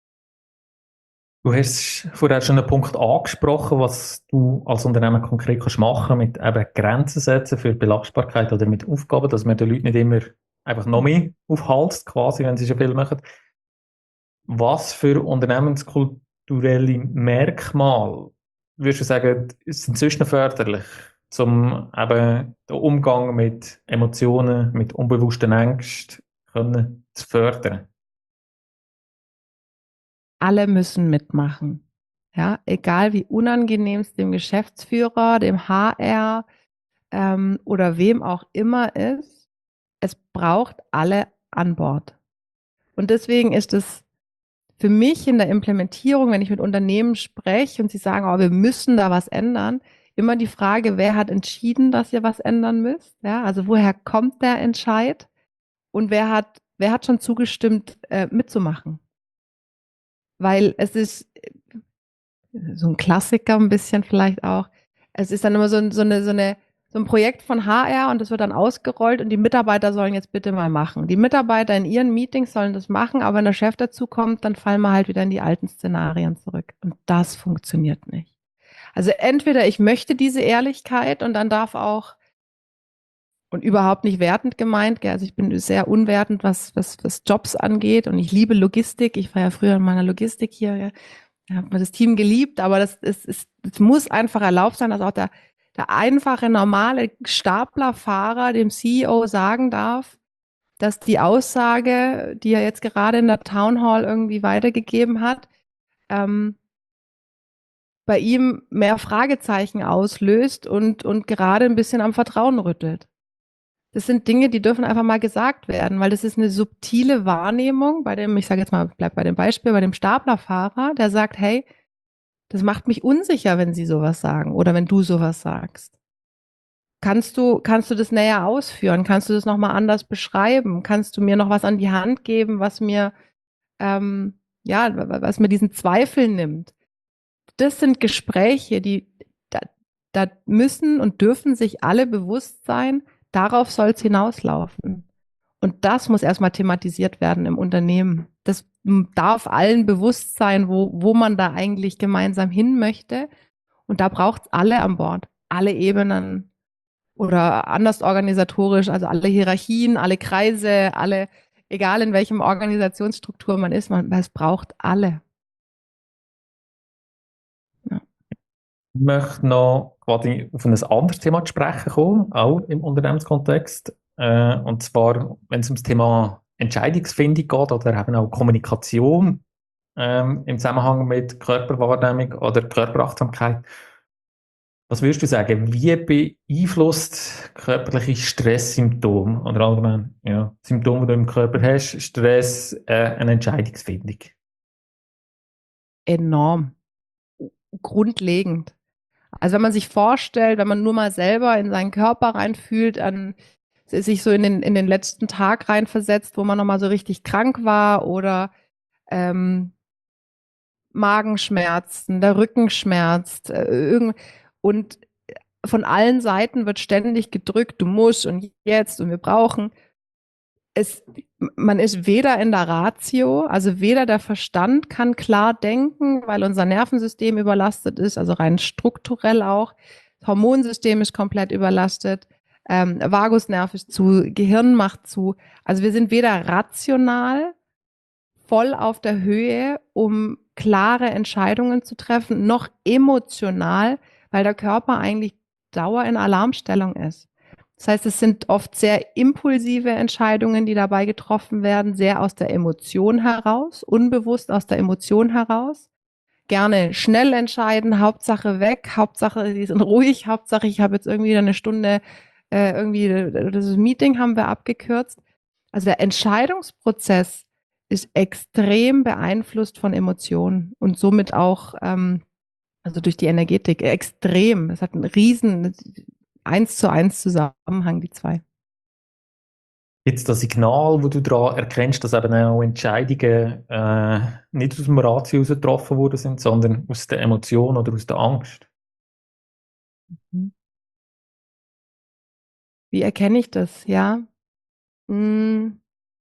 Du hast vorher schon einen Punkt angesprochen, was du als Unternehmen konkret kannst machen mit eben Grenzen setzen für Belastbarkeit oder mit Aufgaben, dass man den Leuten nicht immer einfach noch mehr aufhalst, quasi, wenn sie schon viel machen. Was für unternehmenskulturelle Merkmale würdest du sagen, sind sonst noch förderlich, um eben den Umgang mit Emotionen, mit unbewussten Ängsten können zu fördern?
Alle müssen mitmachen. Ja, egal wie unangenehm es dem Geschäftsführer, dem HR oder wem auch immer ist, es braucht alle an Bord. Und deswegen ist es für mich in der Implementierung, wenn ich mit Unternehmen spreche und sie sagen, oh, wir müssen da was ändern, immer die Frage, wer hat entschieden, dass ihr was ändern müsst? Ja, also woher kommt der Entscheid? Und wer hat schon zugestimmt, mitzumachen? Weil es ist so ein Klassiker ein bisschen vielleicht auch. Es ist dann immer so ein Projekt von HR und das wird dann ausgerollt und die Mitarbeiter sollen jetzt bitte mal machen. Die Mitarbeiter in ihren Meetings sollen das machen, aber wenn der Chef dazu kommt, dann fallen wir halt wieder in die alten Szenarien zurück. Und das funktioniert nicht. Also entweder ich möchte diese Ehrlichkeit und dann darf auch, und überhaupt nicht wertend gemeint, also ich bin sehr unwertend, was Jobs angeht und ich liebe Logistik. Ich war ja früher in meiner Logistik hier, ja. Da hat man das Team geliebt, aber es muss einfach erlaubt sein, dass auch der einfache, normale Staplerfahrer dem CEO sagen darf, dass die Aussage, die er jetzt gerade in der Town Hall irgendwie weitergegeben hat, bei ihm mehr Fragezeichen auslöst und gerade ein bisschen am Vertrauen rüttelt. Das sind Dinge, die dürfen einfach mal gesagt werden, weil das ist eine subtile Wahrnehmung bei dem, ich sage jetzt mal, bleib bei dem Beispiel, bei dem Staplerfahrer, der sagt, hey, das macht mich unsicher, wenn Sie sowas sagen oder wenn du sowas sagst. Kannst du das näher ausführen? Kannst du das nochmal anders beschreiben? Kannst du mir noch was an die Hand geben, was mir, ja, was mir diesen Zweifel nimmt? Das sind Gespräche, da müssen und dürfen sich alle bewusst sein, darauf soll es hinauslaufen. Und das muss erstmal thematisiert werden im Unternehmen. Das darf allen bewusst sein, wo man da eigentlich gemeinsam hin möchte. Und da braucht es alle an Bord, alle Ebenen oder anders organisatorisch, also alle Hierarchien, alle Kreise, alle, egal in welchem Organisationsstruktur man ist, es braucht alle. Ja.
Ich möchte noch quasi auf ein anderes Thema zu sprechen kommen, auch im Unternehmenskontext. Und zwar, wenn es ums Thema Entscheidungsfindung geht oder eben auch Kommunikation im Zusammenhang mit Körperwahrnehmung oder Körperachtsamkeit. Was würdest du sagen, wie beeinflusst körperliche Stresssymptome oder allgemein ja, Symptome, die du im Körper hast, Stress, eine Entscheidungsfindung?
Enorm, grundlegend. Also wenn man sich vorstellt, wenn man nur mal selber in seinen Körper reinfühlt, sich so in den letzten Tag reinversetzt, wo man nochmal so richtig krank war oder Magenschmerzen, der Rücken schmerzt, und von allen Seiten wird ständig gedrückt, du musst und jetzt und wir brauchen. Man ist weder in der Ratio, also weder der Verstand kann klar denken, weil unser Nervensystem überlastet ist, also rein strukturell auch. Das Hormonsystem ist komplett überlastet, Vagusnerv ist zu, Gehirn macht zu. Also wir sind weder rational voll auf der Höhe, um klare Entscheidungen zu treffen, noch emotional, weil der Körper eigentlich Dauer in Alarmstellung ist. Das heißt, es sind oft sehr impulsive Entscheidungen, die dabei getroffen werden, sehr aus der Emotion heraus, unbewusst aus der Emotion heraus. Gerne schnell entscheiden, Hauptsache weg, Hauptsache die sind ruhig, Hauptsache ich habe jetzt irgendwie eine Stunde, irgendwie das Meeting haben wir abgekürzt. Also der Entscheidungsprozess ist extrem beeinflusst von Emotionen und somit auch, also durch die Energetik, extrem. Es hat einen riesen 1:1 Zusammenhang, die zwei.
Jetzt das Signal, wo du daran erkennst, dass eben auch Entscheidungen nicht aus dem Ratio heraus getroffen worden sind, sondern aus der Emotion oder aus der Angst.
Wie erkenne ich das? Ja. Hm,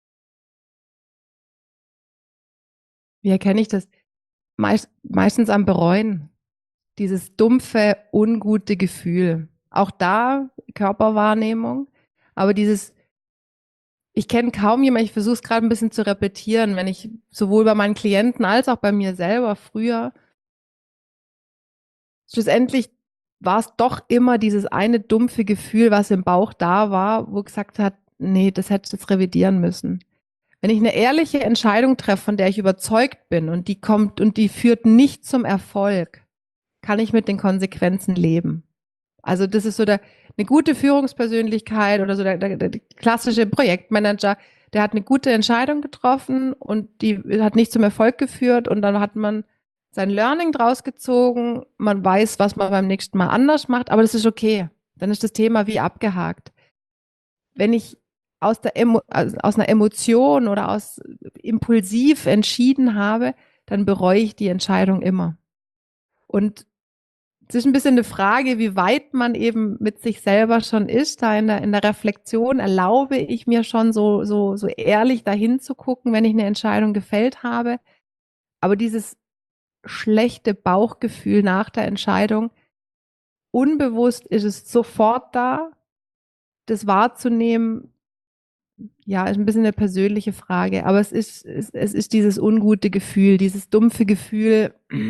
wie erkenne ich das? Meistens am Bereuen. Dieses dumpfe, ungute Gefühl. Auch da Körperwahrnehmung. Aber ich kenne kaum jemanden, ich versuche es gerade ein bisschen zu repetieren, wenn ich sowohl bei meinen Klienten als auch bei mir selber früher, schlussendlich war es doch immer dieses eine dumpfe Gefühl, was im Bauch da war, wo gesagt hat, nee, das hättest du jetzt revidieren müssen. Wenn ich eine ehrliche Entscheidung treffe, von der ich überzeugt bin und die kommt und die führt nicht zum Erfolg, kann ich mit den Konsequenzen leben. Also das ist so eine gute Führungspersönlichkeit oder so der klassische Projektmanager, der hat eine gute Entscheidung getroffen und die hat nicht zum Erfolg geführt und dann hat man sein Learning draus gezogen, man weiß, was man beim nächsten Mal anders macht, aber das ist okay. Dann ist das Thema wie abgehakt. Wenn ich also aus einer Emotion oder aus impulsiv entschieden habe, dann bereue ich die Entscheidung immer. Und es ist ein bisschen eine Frage, wie weit man eben mit sich selber schon ist. Da in der Reflexion erlaube ich mir schon so ehrlich dahin zu gucken, wenn ich eine Entscheidung gefällt habe. Aber dieses schlechte Bauchgefühl nach der Entscheidung, unbewusst ist es sofort da, das wahrzunehmen, ja, ist ein bisschen eine persönliche Frage. Aber es ist dieses ungute Gefühl, dieses dumpfe Gefühl.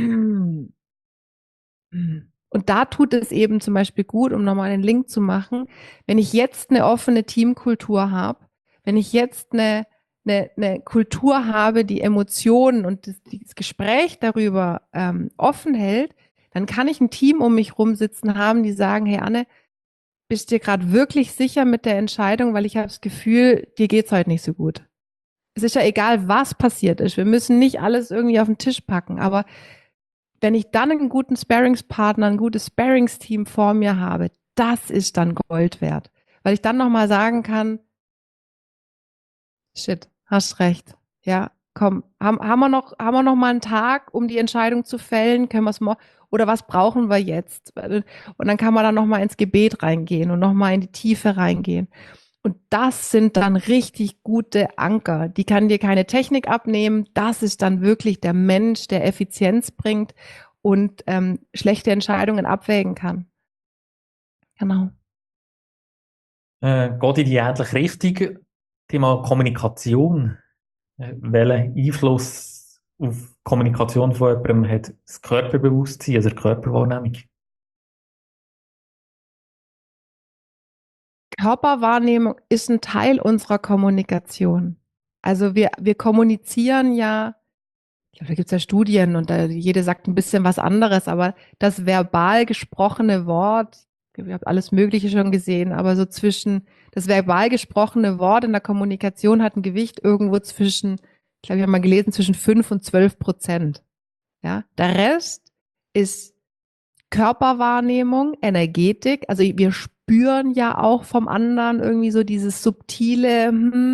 Und da tut es eben zum Beispiel gut, um nochmal einen Link zu machen, wenn ich jetzt eine offene Teamkultur habe, wenn ich jetzt eine Kultur habe, die Emotionen und das Gespräch darüber offen hält, dann kann ich ein Team um mich rum sitzen haben, die sagen, hey Anne, bist du dir gerade wirklich sicher mit der Entscheidung, weil ich habe das Gefühl, dir geht's heute nicht so gut. Es ist ja egal, was passiert ist. Wir müssen nicht alles irgendwie auf den Tisch packen, aber wenn ich dann einen guten Sparringspartner, ein gutes Sparringsteam vor mir habe, das ist dann Gold wert. Weil ich dann nochmal sagen kann, shit, hast recht. Ja, komm, haben wir noch mal einen Tag, um die Entscheidung zu fällen? Können wir es mal, oder was brauchen wir jetzt? Und dann kann man dann nochmal ins Gebet reingehen und nochmal in die Tiefe reingehen. Und das sind dann richtig gute Anker. Die kann dir keine Technik abnehmen. Das ist dann wirklich der Mensch, der Effizienz bringt und schlechte Entscheidungen abwägen kann. Genau.
Geht in die ähnliche Richtung. Thema Kommunikation. Welchen Einfluss auf Kommunikation von jemandem hat das Körperbewusstsein, also die Körperwahrnehmung?
Körperwahrnehmung ist ein Teil unserer Kommunikation. Also wir kommunizieren ja, ich glaube, da gibt es ja Studien und jede sagt ein bisschen was anderes, aber das verbal gesprochene Wort, ich habe alles Mögliche schon gesehen, aber so das verbal gesprochene Wort in der Kommunikation hat ein Gewicht irgendwo zwischen, ich glaube, ich habe mal gelesen, zwischen 5 und 12%. Ja, der Rest ist Körperwahrnehmung, Energetik, also wir spüren ja auch vom anderen irgendwie so dieses subtile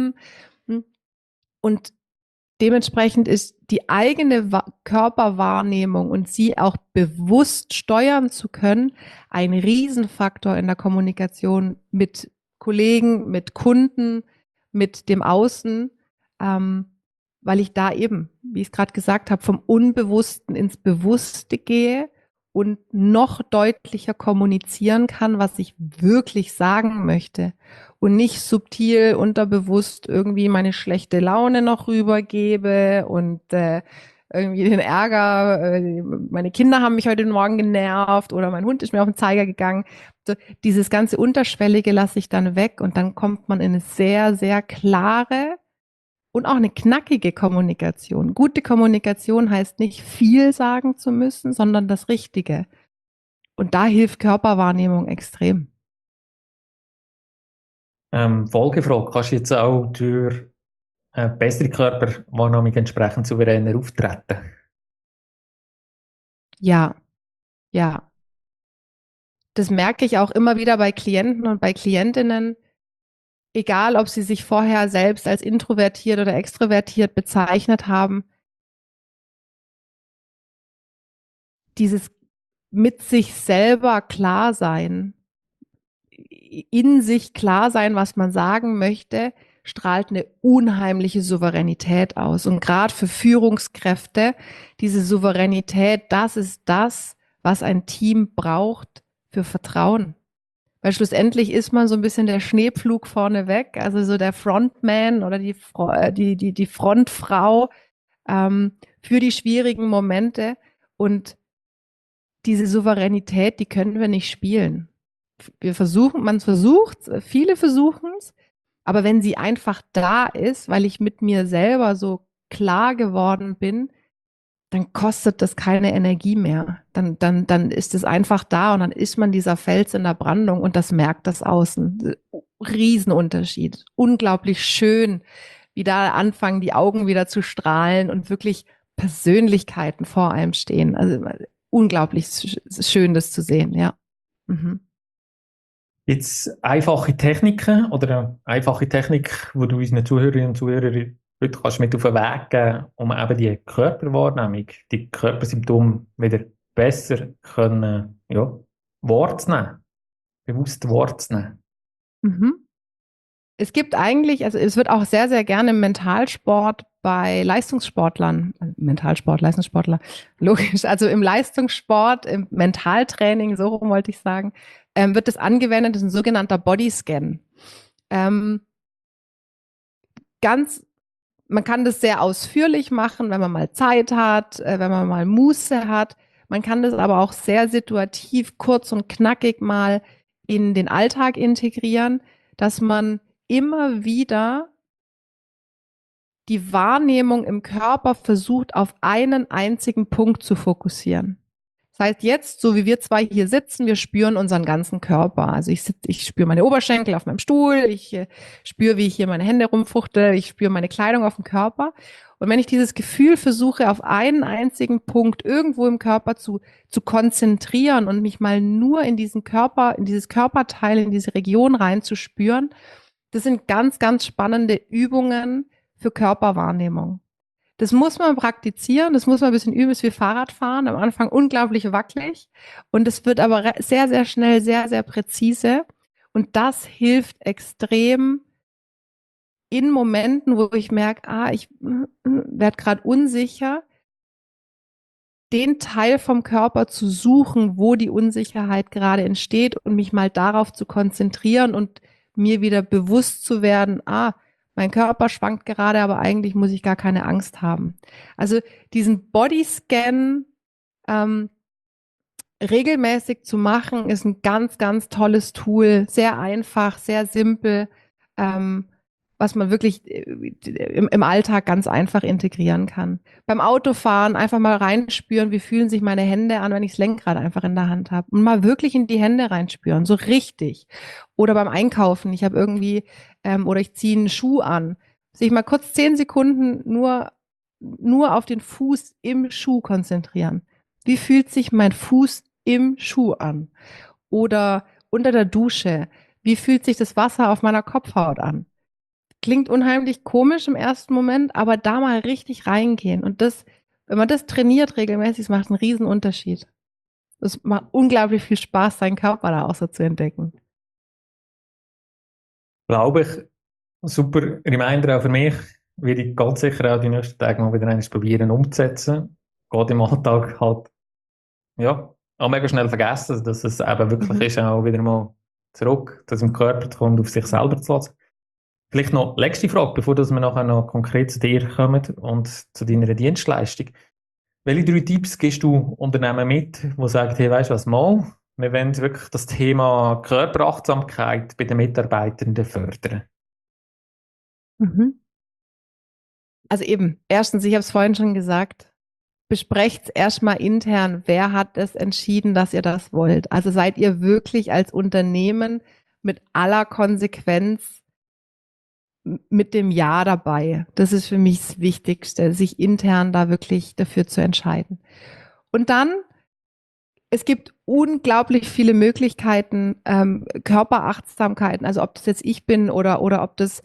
und dementsprechend ist die eigene Körperwahrnehmung und sie auch bewusst steuern zu können, ein Riesenfaktor in der Kommunikation mit Kollegen, mit Kunden, mit dem Außen, ähm, weil ich da eben, wie ich es gerade gesagt habe, vom Unbewussten ins Bewusste gehe und noch deutlicher kommunizieren kann, was ich wirklich sagen möchte und nicht subtil, unterbewusst irgendwie meine schlechte Laune noch rübergebe und irgendwie den Ärger, meine Kinder haben mich heute Morgen genervt oder mein Hund ist mir auf den Zeiger gegangen. So, dieses ganze Unterschwellige lasse ich dann weg und dann kommt man in eine sehr, sehr klare und auch eine knackige Kommunikation. Gute Kommunikation heißt nicht viel sagen zu müssen, sondern das Richtige. Und da hilft Körperwahrnehmung extrem.
Folgefrage, kannst du jetzt auch durch eine bessere Körperwahrnehmung entsprechend souveräner auftreten?
Ja, ja. Das merke ich auch immer wieder bei Klienten und bei Klientinnen, egal ob sie sich vorher selbst als introvertiert oder extrovertiert bezeichnet haben, dieses mit sich selber klar sein, in sich klar sein, was man sagen möchte, strahlt eine unheimliche Souveränität aus. Und gerade für Führungskräfte, diese Souveränität, das ist das, was ein Team braucht für Vertrauen. Weil schlussendlich ist man so ein bisschen der Schneepflug vorneweg, also so der Frontman oder die Frontfrau für die schwierigen Momente. Und diese Souveränität, die können wir nicht spielen. Man versucht, viele versuchen es, aber wenn sie einfach da ist, weil ich mit mir selber so klar geworden bin, dann kostet das keine Energie mehr. Dann ist es einfach da und dann ist man dieser Fels in der Brandung und das merkt das Außen. Riesenunterschied. Unglaublich schön, wie da anfangen, die Augen wieder zu strahlen und wirklich Persönlichkeiten vor einem stehen. Also unglaublich schön, das zu sehen, ja. Mhm.
Jetzt einfache Techniken oder eine einfache Technik, die du unseren Zuhörerinnen und Zuhörern heute kannst mit auf den Weg geben, um eben die Körperwahrnehmung, die Körpersymptome wieder besser können, ja, wahrzunehmen, bewusst wahrzunehmen.
Mhm. Es gibt eigentlich, also es wird auch sehr, sehr gerne im Mentalsport bei Leistungssportlern, Mentalsport, Leistungssportler, logisch, also im Leistungssport, im Mentaltraining, so rum wollte ich sagen, wird das angewendet, das ist ein sogenannter Bodyscan. Ähm, ganz, man kann das sehr ausführlich machen, wenn man mal Zeit hat, wenn man mal Muße hat. Man kann das aber auch sehr situativ, kurz und knackig mal in den Alltag integrieren, dass man immer wieder die Wahrnehmung im Körper versucht, auf einen einzigen Punkt zu fokussieren. Das heißt, jetzt, so wie wir zwei hier sitzen, wir spüren unseren ganzen Körper. Also ich spüre meine Oberschenkel auf meinem Stuhl, ich spüre, wie ich hier meine Hände rumfuchtel, ich spüre meine Kleidung auf dem Körper. Und wenn ich dieses Gefühl versuche, auf einen einzigen Punkt irgendwo im Körper zu konzentrieren und mich mal nur in diesen Körper, in dieses Körperteil, in diese Region reinzuspüren, das sind ganz, ganz spannende Übungen für Körperwahrnehmung. Das muss man praktizieren, das muss man ein bisschen üben, ist wie Fahrradfahren, am Anfang unglaublich wackelig und es wird aber sehr, sehr schnell, sehr, sehr präzise und das hilft extrem in Momenten, wo ich merke, ich werde gerade unsicher, den Teil vom Körper zu suchen, wo die Unsicherheit gerade entsteht und mich mal darauf zu konzentrieren und mir wieder bewusst zu werden, mein Körper schwankt gerade, aber eigentlich muss ich gar keine Angst haben. Also diesen Bodyscan ähm, regelmäßig zu machen, ist ein ganz, ganz tolles Tool, sehr einfach, sehr simpel, was man wirklich im Alltag ganz einfach integrieren kann. Beim Autofahren einfach mal reinspüren, wie fühlen sich meine Hände an, wenn ich das Lenkrad einfach in der Hand habe. Und mal wirklich in die Hände reinspüren, so richtig. Oder beim Einkaufen, ich habe irgendwie, oder ich ziehe einen Schuh an. Sich mal kurz 10 Sekunden nur auf den Fuß im Schuh konzentrieren. Wie fühlt sich mein Fuß im Schuh an? Oder unter der Dusche. Wie fühlt sich das Wasser auf meiner Kopfhaut an? Klingt unheimlich komisch im ersten Moment, aber da mal richtig reingehen. Und das, wenn man das trainiert regelmäßig, das macht einen riesen Unterschied. Es macht unglaublich viel Spaß, seinen Körper da auch so zu entdecken.
Glaube ich, super Reminder auch für mich, werde ich ganz sicher auch die nächsten Tage mal wieder eines probieren umzusetzen. Geht im Alltag halt, ja, auch mega schnell vergessen, dass es eben wirklich ist, auch wieder mal zurück, dass im Körper zu kommen und auf sich selber zu lassen. Vielleicht noch letzte Frage, bevor wir nachher noch konkret zu dir kommen und zu deiner Dienstleistung. Welche 3 Tipps gibst du Unternehmen mit, die sagen, hey, weißt du was, mal, wir wollen wirklich das Thema Körperachtsamkeit bei den Mitarbeitenden fördern?
Mhm. Also eben, erstens, ich habe es vorhin schon gesagt, besprecht erstmal intern, wer hat es entschieden, dass ihr das wollt. Also seid ihr wirklich als Unternehmen mit aller Konsequenz mit dem Ja dabei. Das ist für mich das Wichtigste, sich intern da wirklich dafür zu entscheiden. Und dann, es gibt unglaublich viele Möglichkeiten, Körperachtsamkeiten, also ob das jetzt ich bin oder ob das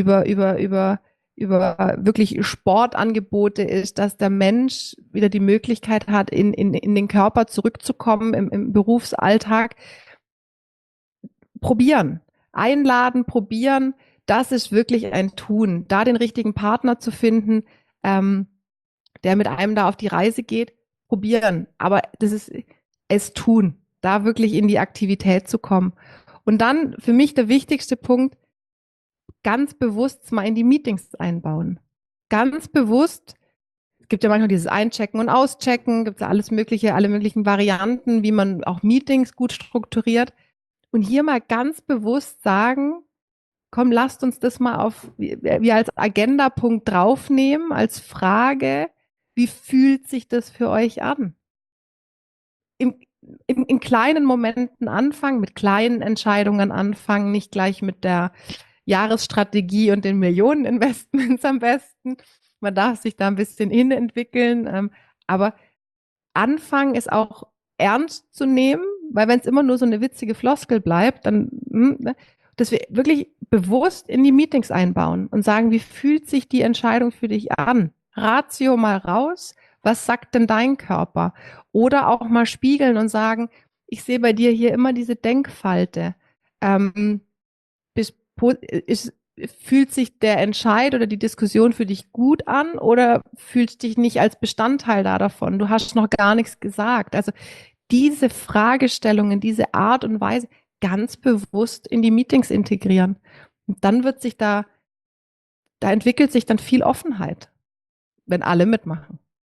über wirklich Sportangebote ist, dass der Mensch wieder die Möglichkeit hat, in den Körper zurückzukommen im Berufsalltag. Probieren, einladen, probieren, das ist wirklich ein Tun. Da den richtigen Partner zu finden, der mit einem da auf die Reise geht, probieren. Aber das ist es tun, da wirklich in die Aktivität zu kommen. Und dann für mich der wichtigste Punkt, ganz bewusst mal in die Meetings einbauen. Ganz bewusst, es gibt ja manchmal dieses Einchecken und Auschecken, gibt es ja alles mögliche, alle möglichen Varianten, wie man auch Meetings gut strukturiert. Und hier mal ganz bewusst sagen, komm, lasst uns das mal wie als Agendapunkt draufnehmen, als Frage, wie fühlt sich das für euch an? Im, in kleinen Momenten anfangen, mit kleinen Entscheidungen anfangen, nicht gleich mit der Jahresstrategie und den Millioneninvestments am besten. Man darf sich da ein bisschen hinentwickeln, aber anfangen ist auch ernst zu nehmen, weil wenn es immer nur so eine witzige Floskel bleibt, dann, ne, dass wir wirklich bewusst in die Meetings einbauen und sagen, wie fühlt sich die Entscheidung für dich an? Ratio mal raus, was sagt denn dein Körper? Oder auch mal spiegeln und sagen, ich sehe bei dir hier immer diese Denkfalte. Ähm, bist, ist, fühlt sich der Entscheid oder die Diskussion für dich gut an oder fühlst dich nicht als Bestandteil da davon? Du hast noch gar nichts gesagt. Also diese Fragestellungen, diese Art und Weise ganz bewusst in die Meetings integrieren. Und dann da entwickelt sich dann viel Offenheit, wenn alle mitmachen.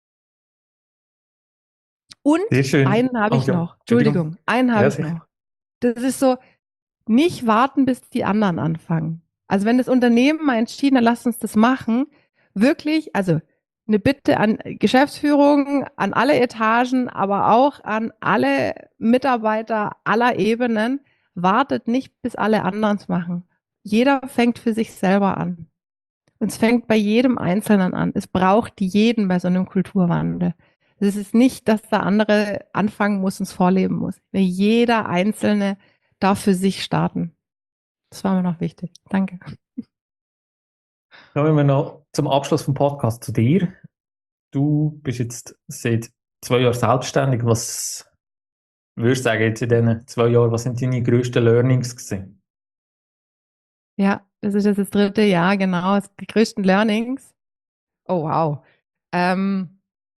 Und
Sehr schön.
einen habe
Oh
ich
ja,
noch.
Entschuldigung.
Entschuldigung, einen habe
Ja,
ich
sicher.
noch. Das ist so, nicht warten, bis die anderen anfangen. Also wenn das Unternehmen mal entschieden hat, lasst uns das machen, wirklich, also eine Bitte an Geschäftsführung, an alle Etagen, aber auch an alle Mitarbeiter aller Ebenen, wartet nicht, bis alle anderen es machen. Jeder fängt für sich selber an. Und es fängt bei jedem Einzelnen an. Es braucht jeden bei so einem Kulturwandel. Es ist nicht, dass der andere anfangen muss und es vorleben muss. Jeder Einzelne darf für sich starten. Das war mir noch wichtig. Danke.
Kommen wir noch zum Abschluss vom Podcast zu dir. Du bist jetzt seit 2 Jahren selbstständig. Was würdest du sagen jetzt in diesen 2 Jahren, was sind deine grössten Learnings gewesen?
Ja, das ist jetzt das 3. Jahr, genau. Die größten Learnings. Oh, wow. Ähm,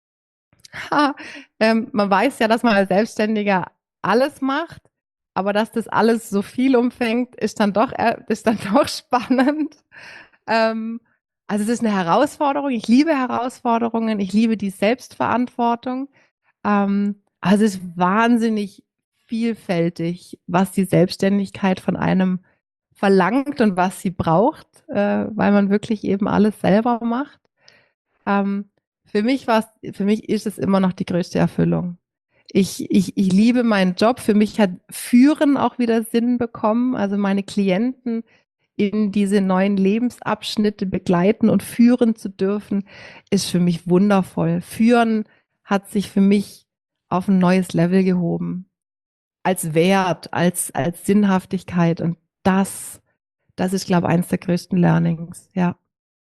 man weiß ja, dass man als Selbstständiger alles macht, aber dass das alles so viel umfängt, ist dann doch spannend. Ähm, also es ist eine Herausforderung. Ich liebe Herausforderungen. Ich liebe die Selbstverantwortung. Also es ist wahnsinnig vielfältig, was die Selbstständigkeit von einem verlangt und was sie braucht, weil man wirklich eben alles selber macht. Ähm, für mich ist es immer noch die größte Erfüllung. Ich liebe meinen Job. Für mich hat Führen auch wieder Sinn bekommen. Also meine Klienten in diese neuen Lebensabschnitte begleiten und führen zu dürfen, ist für mich wundervoll. Führen hat sich für mich auf ein neues Level gehoben. Als Wert, als Sinnhaftigkeit. Und das ist, glaube ich, eins der größten Learnings. Ja.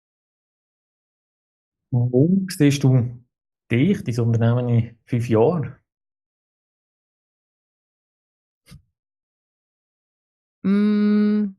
Wo siehst du dich, dein Unternehmen in 5 Jahren?
Mm,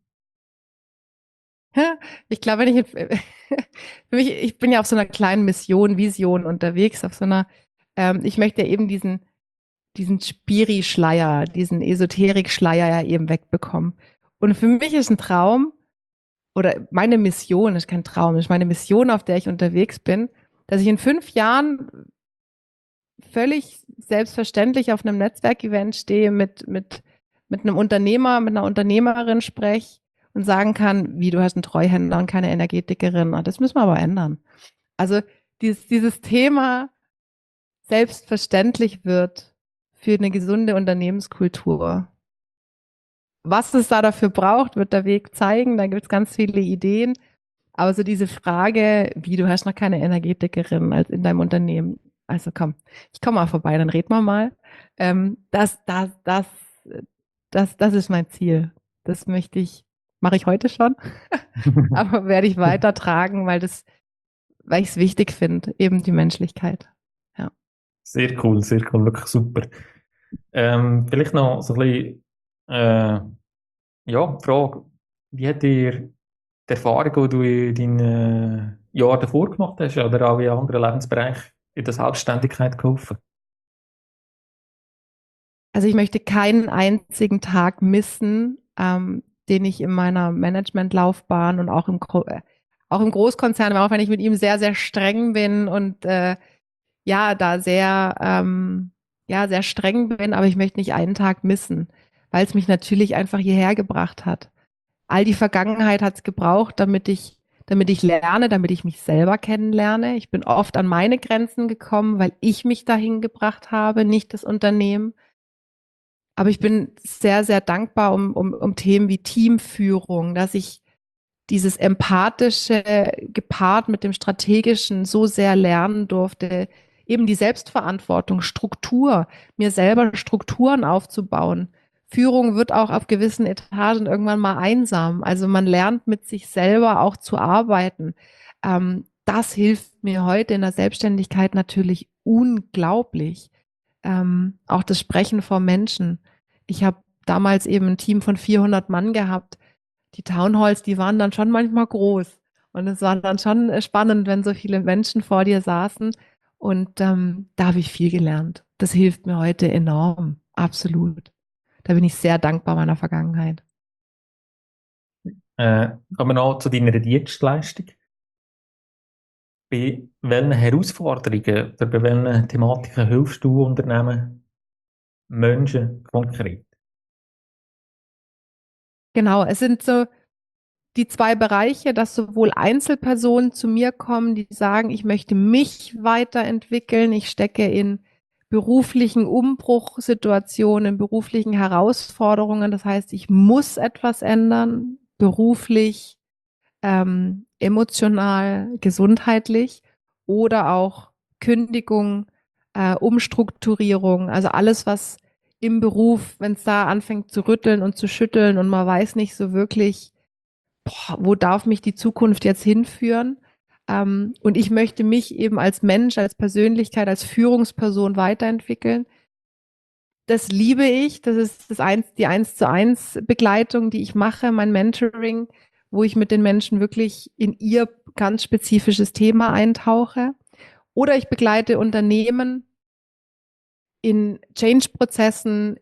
ich glaube, wenn ich für mich, ich bin ja auf so einer kleinen Mission, Vision unterwegs, auf so einer, ich möchte ja eben diesen Spiri-Schleier, diesen Esoterik-Schleier ja eben wegbekommen. Und für mich ist ein Traum oder meine Mission, ist kein Traum, ist meine Mission, auf der ich unterwegs bin, dass ich in 5 Jahren völlig selbstverständlich auf einem Netzwerkevent stehe, mit einem Unternehmer, mit einer Unternehmerin spreche und sagen kann, wie, du hast einen Treuhänder und keine Energetikerin. Das müssen wir aber ändern. Also dieses Thema selbstverständlich wird für eine gesunde Unternehmenskultur. Was es da dafür braucht, wird der Weg zeigen. Da gibt es ganz viele Ideen. Aber so diese Frage, wie, du hast noch keine Energetikerin als in deinem Unternehmen. Also komm, ich komme mal vorbei, dann reden wir mal. Das ist mein Ziel. Das mache ich heute schon, aber werde ich weitertragen, weil ich es wichtig finde, eben die Menschlichkeit. Ja.
Sehr cool, wirklich super. Vielleicht noch so ein bisschen, ja, die Frage, wie hat dir die Erfahrung, die du in deinen Jahren davor gemacht hast, oder auch in anderen Lebensbereichen in der Selbstständigkeit geholfen?
Also ich möchte keinen einzigen Tag missen, den ich in meiner Managementlaufbahn und auch im Großkonzern, auch wenn ich mit ihm sehr, sehr streng bin und ja, da sehr streng bin, aber ich möchte nicht einen Tag missen, weil es mich natürlich einfach hierher gebracht hat. All die Vergangenheit hat es gebraucht, damit ich lerne, damit ich mich selber kennenlerne. Ich bin oft an meine Grenzen gekommen, weil ich mich dahin gebracht habe, nicht das Unternehmen. Aber ich bin sehr, sehr dankbar um Themen wie Teamführung, dass ich dieses Empathische gepaart mit dem Strategischen so sehr lernen durfte, eben die Selbstverantwortung, Struktur, mir selber Strukturen aufzubauen. Führung wird auch auf gewissen Etagen irgendwann mal einsam. Also man lernt mit sich selber auch zu arbeiten. Das hilft mir heute in der Selbstständigkeit natürlich unglaublich. Auch das Sprechen vor Menschen. Ich habe damals eben ein Team von 400 Mann gehabt. Die Townhalls, die waren dann schon manchmal groß. Und es war dann schon spannend, wenn so viele Menschen vor dir saßen. Und da habe ich viel gelernt. Das hilft mir heute enorm. Absolut. Da bin ich sehr dankbar meiner Vergangenheit.
Kommen wir noch zu deiner Dienstleistung. Bei welchen Herausforderungen oder bei welchen Thematiken hilfst du Unternehmen, Menschen konkret?
Genau, es sind so die 2 Bereiche, dass sowohl Einzelpersonen zu mir kommen, die sagen, ich möchte mich weiterentwickeln, ich stecke in beruflichen Umbruchssituationen, in beruflichen Herausforderungen. Das heißt, ich muss etwas ändern, beruflich, emotional, gesundheitlich oder auch Kündigung, Umstrukturierung, also alles, was im Beruf, wenn es da anfängt zu rütteln und zu schütteln und man weiß nicht so wirklich, wo darf mich die Zukunft jetzt hinführen? Und ich möchte mich eben als Mensch, als Persönlichkeit, als Führungsperson weiterentwickeln. Das liebe ich. Das ist die 1:1 Begleitung, die ich mache, mein Mentoring, wo ich mit den Menschen wirklich in ihr ganz spezifisches Thema eintauche. Oder ich begleite Unternehmen in Change-Prozessen,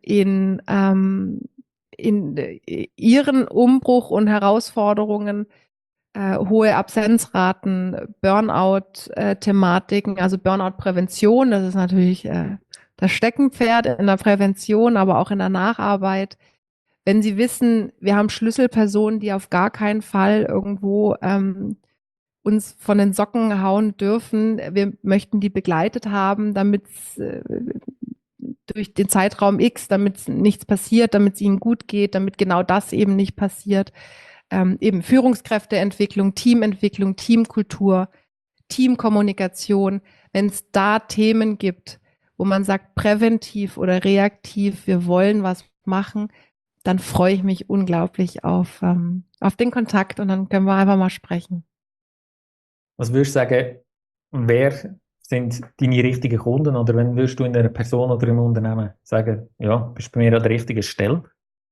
in ihren Umbruch und Herausforderungen, hohe Absenzraten, Burnout-Thematiken, also Burnout-Prävention, das ist natürlich das Steckenpferd in der Prävention, aber auch in der Nacharbeit. Wenn Sie wissen, wir haben Schlüsselpersonen, die auf gar keinen Fall irgendwo uns von den Socken hauen dürfen. Wir möchten die begleitet haben, damit durch den Zeitraum X, damit nichts passiert, damit es ihnen gut geht, damit genau das eben nicht passiert. Eben Führungskräfteentwicklung, Teamentwicklung, Teamkultur, Teamkommunikation. Wenn es da Themen gibt, wo man sagt, präventiv oder reaktiv, wir wollen was machen, dann freue ich mich unglaublich auf den Kontakt und dann können wir einfach mal sprechen.
Was würdest du sagen, wer sind deine richtigen Kunden oder wenn würdest du in einer Person oder im Unternehmen sagen, ja, bist bei mir an der richtigen Stelle?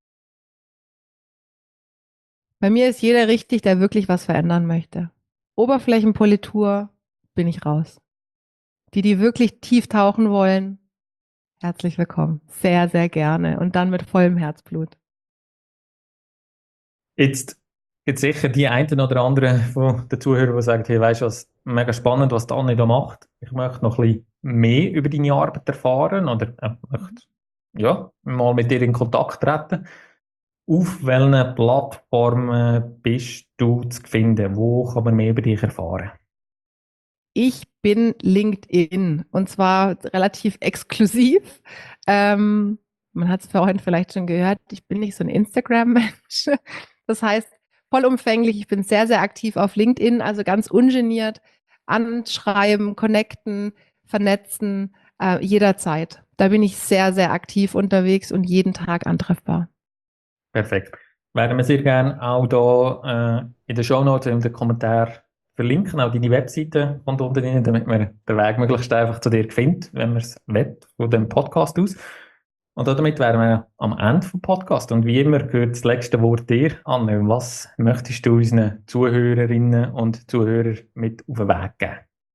Bei mir ist jeder richtig, der wirklich was verändern möchte. Oberflächenpolitur bin ich raus. Die wirklich tief tauchen wollen, Herzlich willkommen. Sehr, sehr gerne. Und dann mit vollem Herzblut.
Jetzt gibt es sicher die einen oder anderen von den Zuhörern, die sagen, hey, weißt du was, mega spannend, was Anni da macht. Ich möchte noch ein bisschen mehr über deine Arbeit erfahren oder möchte ja, mal mit dir in Kontakt treten. Auf welchen Plattformen bist du zu finden? Wo kann man mehr über dich erfahren?
Ich bin LinkedIn und zwar relativ exklusiv. Man hat es vorhin vielleicht schon gehört, ich bin nicht so ein Instagram-Mensch. Das heißt, vollumfänglich, ich bin sehr, sehr aktiv auf LinkedIn, also ganz ungeniert anschreiben, connecten, vernetzen, jederzeit. Da bin ich sehr, sehr aktiv unterwegs und jeden Tag antreffbar.
Perfekt. Werden wir sehr gerne auch da in den Shownotes, in den Kommentaren verlinken, auch deine Webseite kommt unten rein, damit man den Weg möglichst einfach zu dir findet, wenn man es will, von dem Podcast aus. Und damit wären wir am Ende vom Podcast. Und wie immer gehört das letzte Wort dir, Anne. Was möchtest du unseren Zuhörerinnen und Zuhörern mit auf den Weg geben?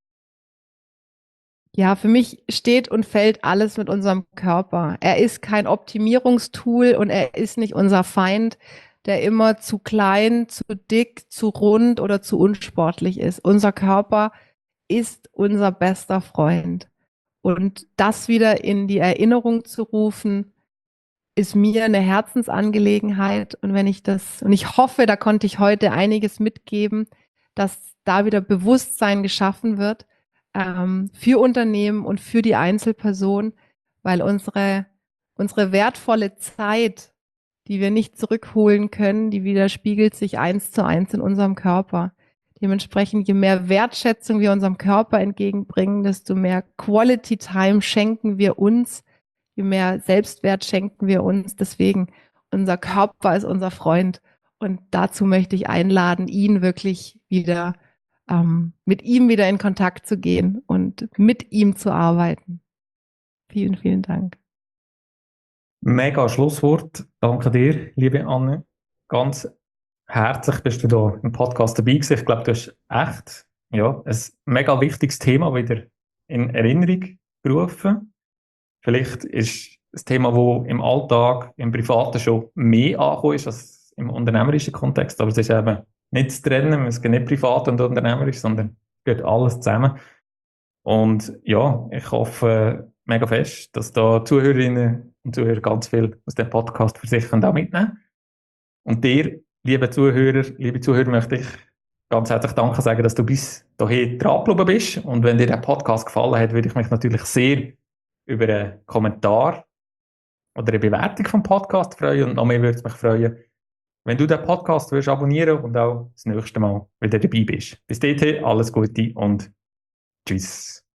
Ja, für mich steht und fällt alles mit unserem Körper. Er ist kein Optimierungstool und er ist nicht unser Feind, der immer zu klein, zu dick, zu rund oder zu unsportlich ist. Unser Körper ist unser bester Freund. Und das wieder in die Erinnerung zu rufen, ist mir eine Herzensangelegenheit. Und wenn ich das, und ich hoffe, da konnte ich heute einiges mitgeben, dass da wieder Bewusstsein geschaffen wird, für Unternehmen und für die Einzelperson, weil unsere wertvolle Zeit, die wir nicht zurückholen können, die widerspiegelt sich 1:1 in unserem Körper. Dementsprechend, je mehr Wertschätzung wir unserem Körper entgegenbringen, desto mehr Quality Time schenken wir uns, je mehr Selbstwert schenken wir uns. Deswegen, unser Körper ist unser Freund. Und dazu möchte ich einladen, ihn wirklich wieder, mit ihm wieder in Kontakt zu gehen und mit ihm zu arbeiten. Vielen, vielen Dank.
Mega Schlusswort. Danke dir, liebe Anne. Ganz herzlich bist du da im Podcast dabei gewesen. Ich glaube, du hast echt ein mega wichtiges Thema wieder in Erinnerung gerufen. Vielleicht ist das Thema, das im Alltag, im Privaten schon mehr angekommen ist als im unternehmerischen Kontext. Aber es ist eben nicht zu trennen. Es geht nicht privat und unternehmerisch, sondern es geht alles zusammen. Und ja, ich hoffe mega fest, dass da Zuhörerinnen und Zuhörer ganz viel aus dem Podcast für sich auch mitnehmen können. Und dir, liebe Zuhörer, liebe Zuhörer, möchte ich ganz herzlich Danke sagen, dass du bis dahin dran geblieben bist. Und wenn dir der Podcast gefallen hat, würde ich mich natürlich sehr über einen Kommentar oder eine Bewertung vom Podcast freuen. Und noch mehr würde es mich freuen, wenn du den Podcast würdest abonnieren und auch das nächste Mal wieder dabei bist. Bis dahin, alles Gute und tschüss.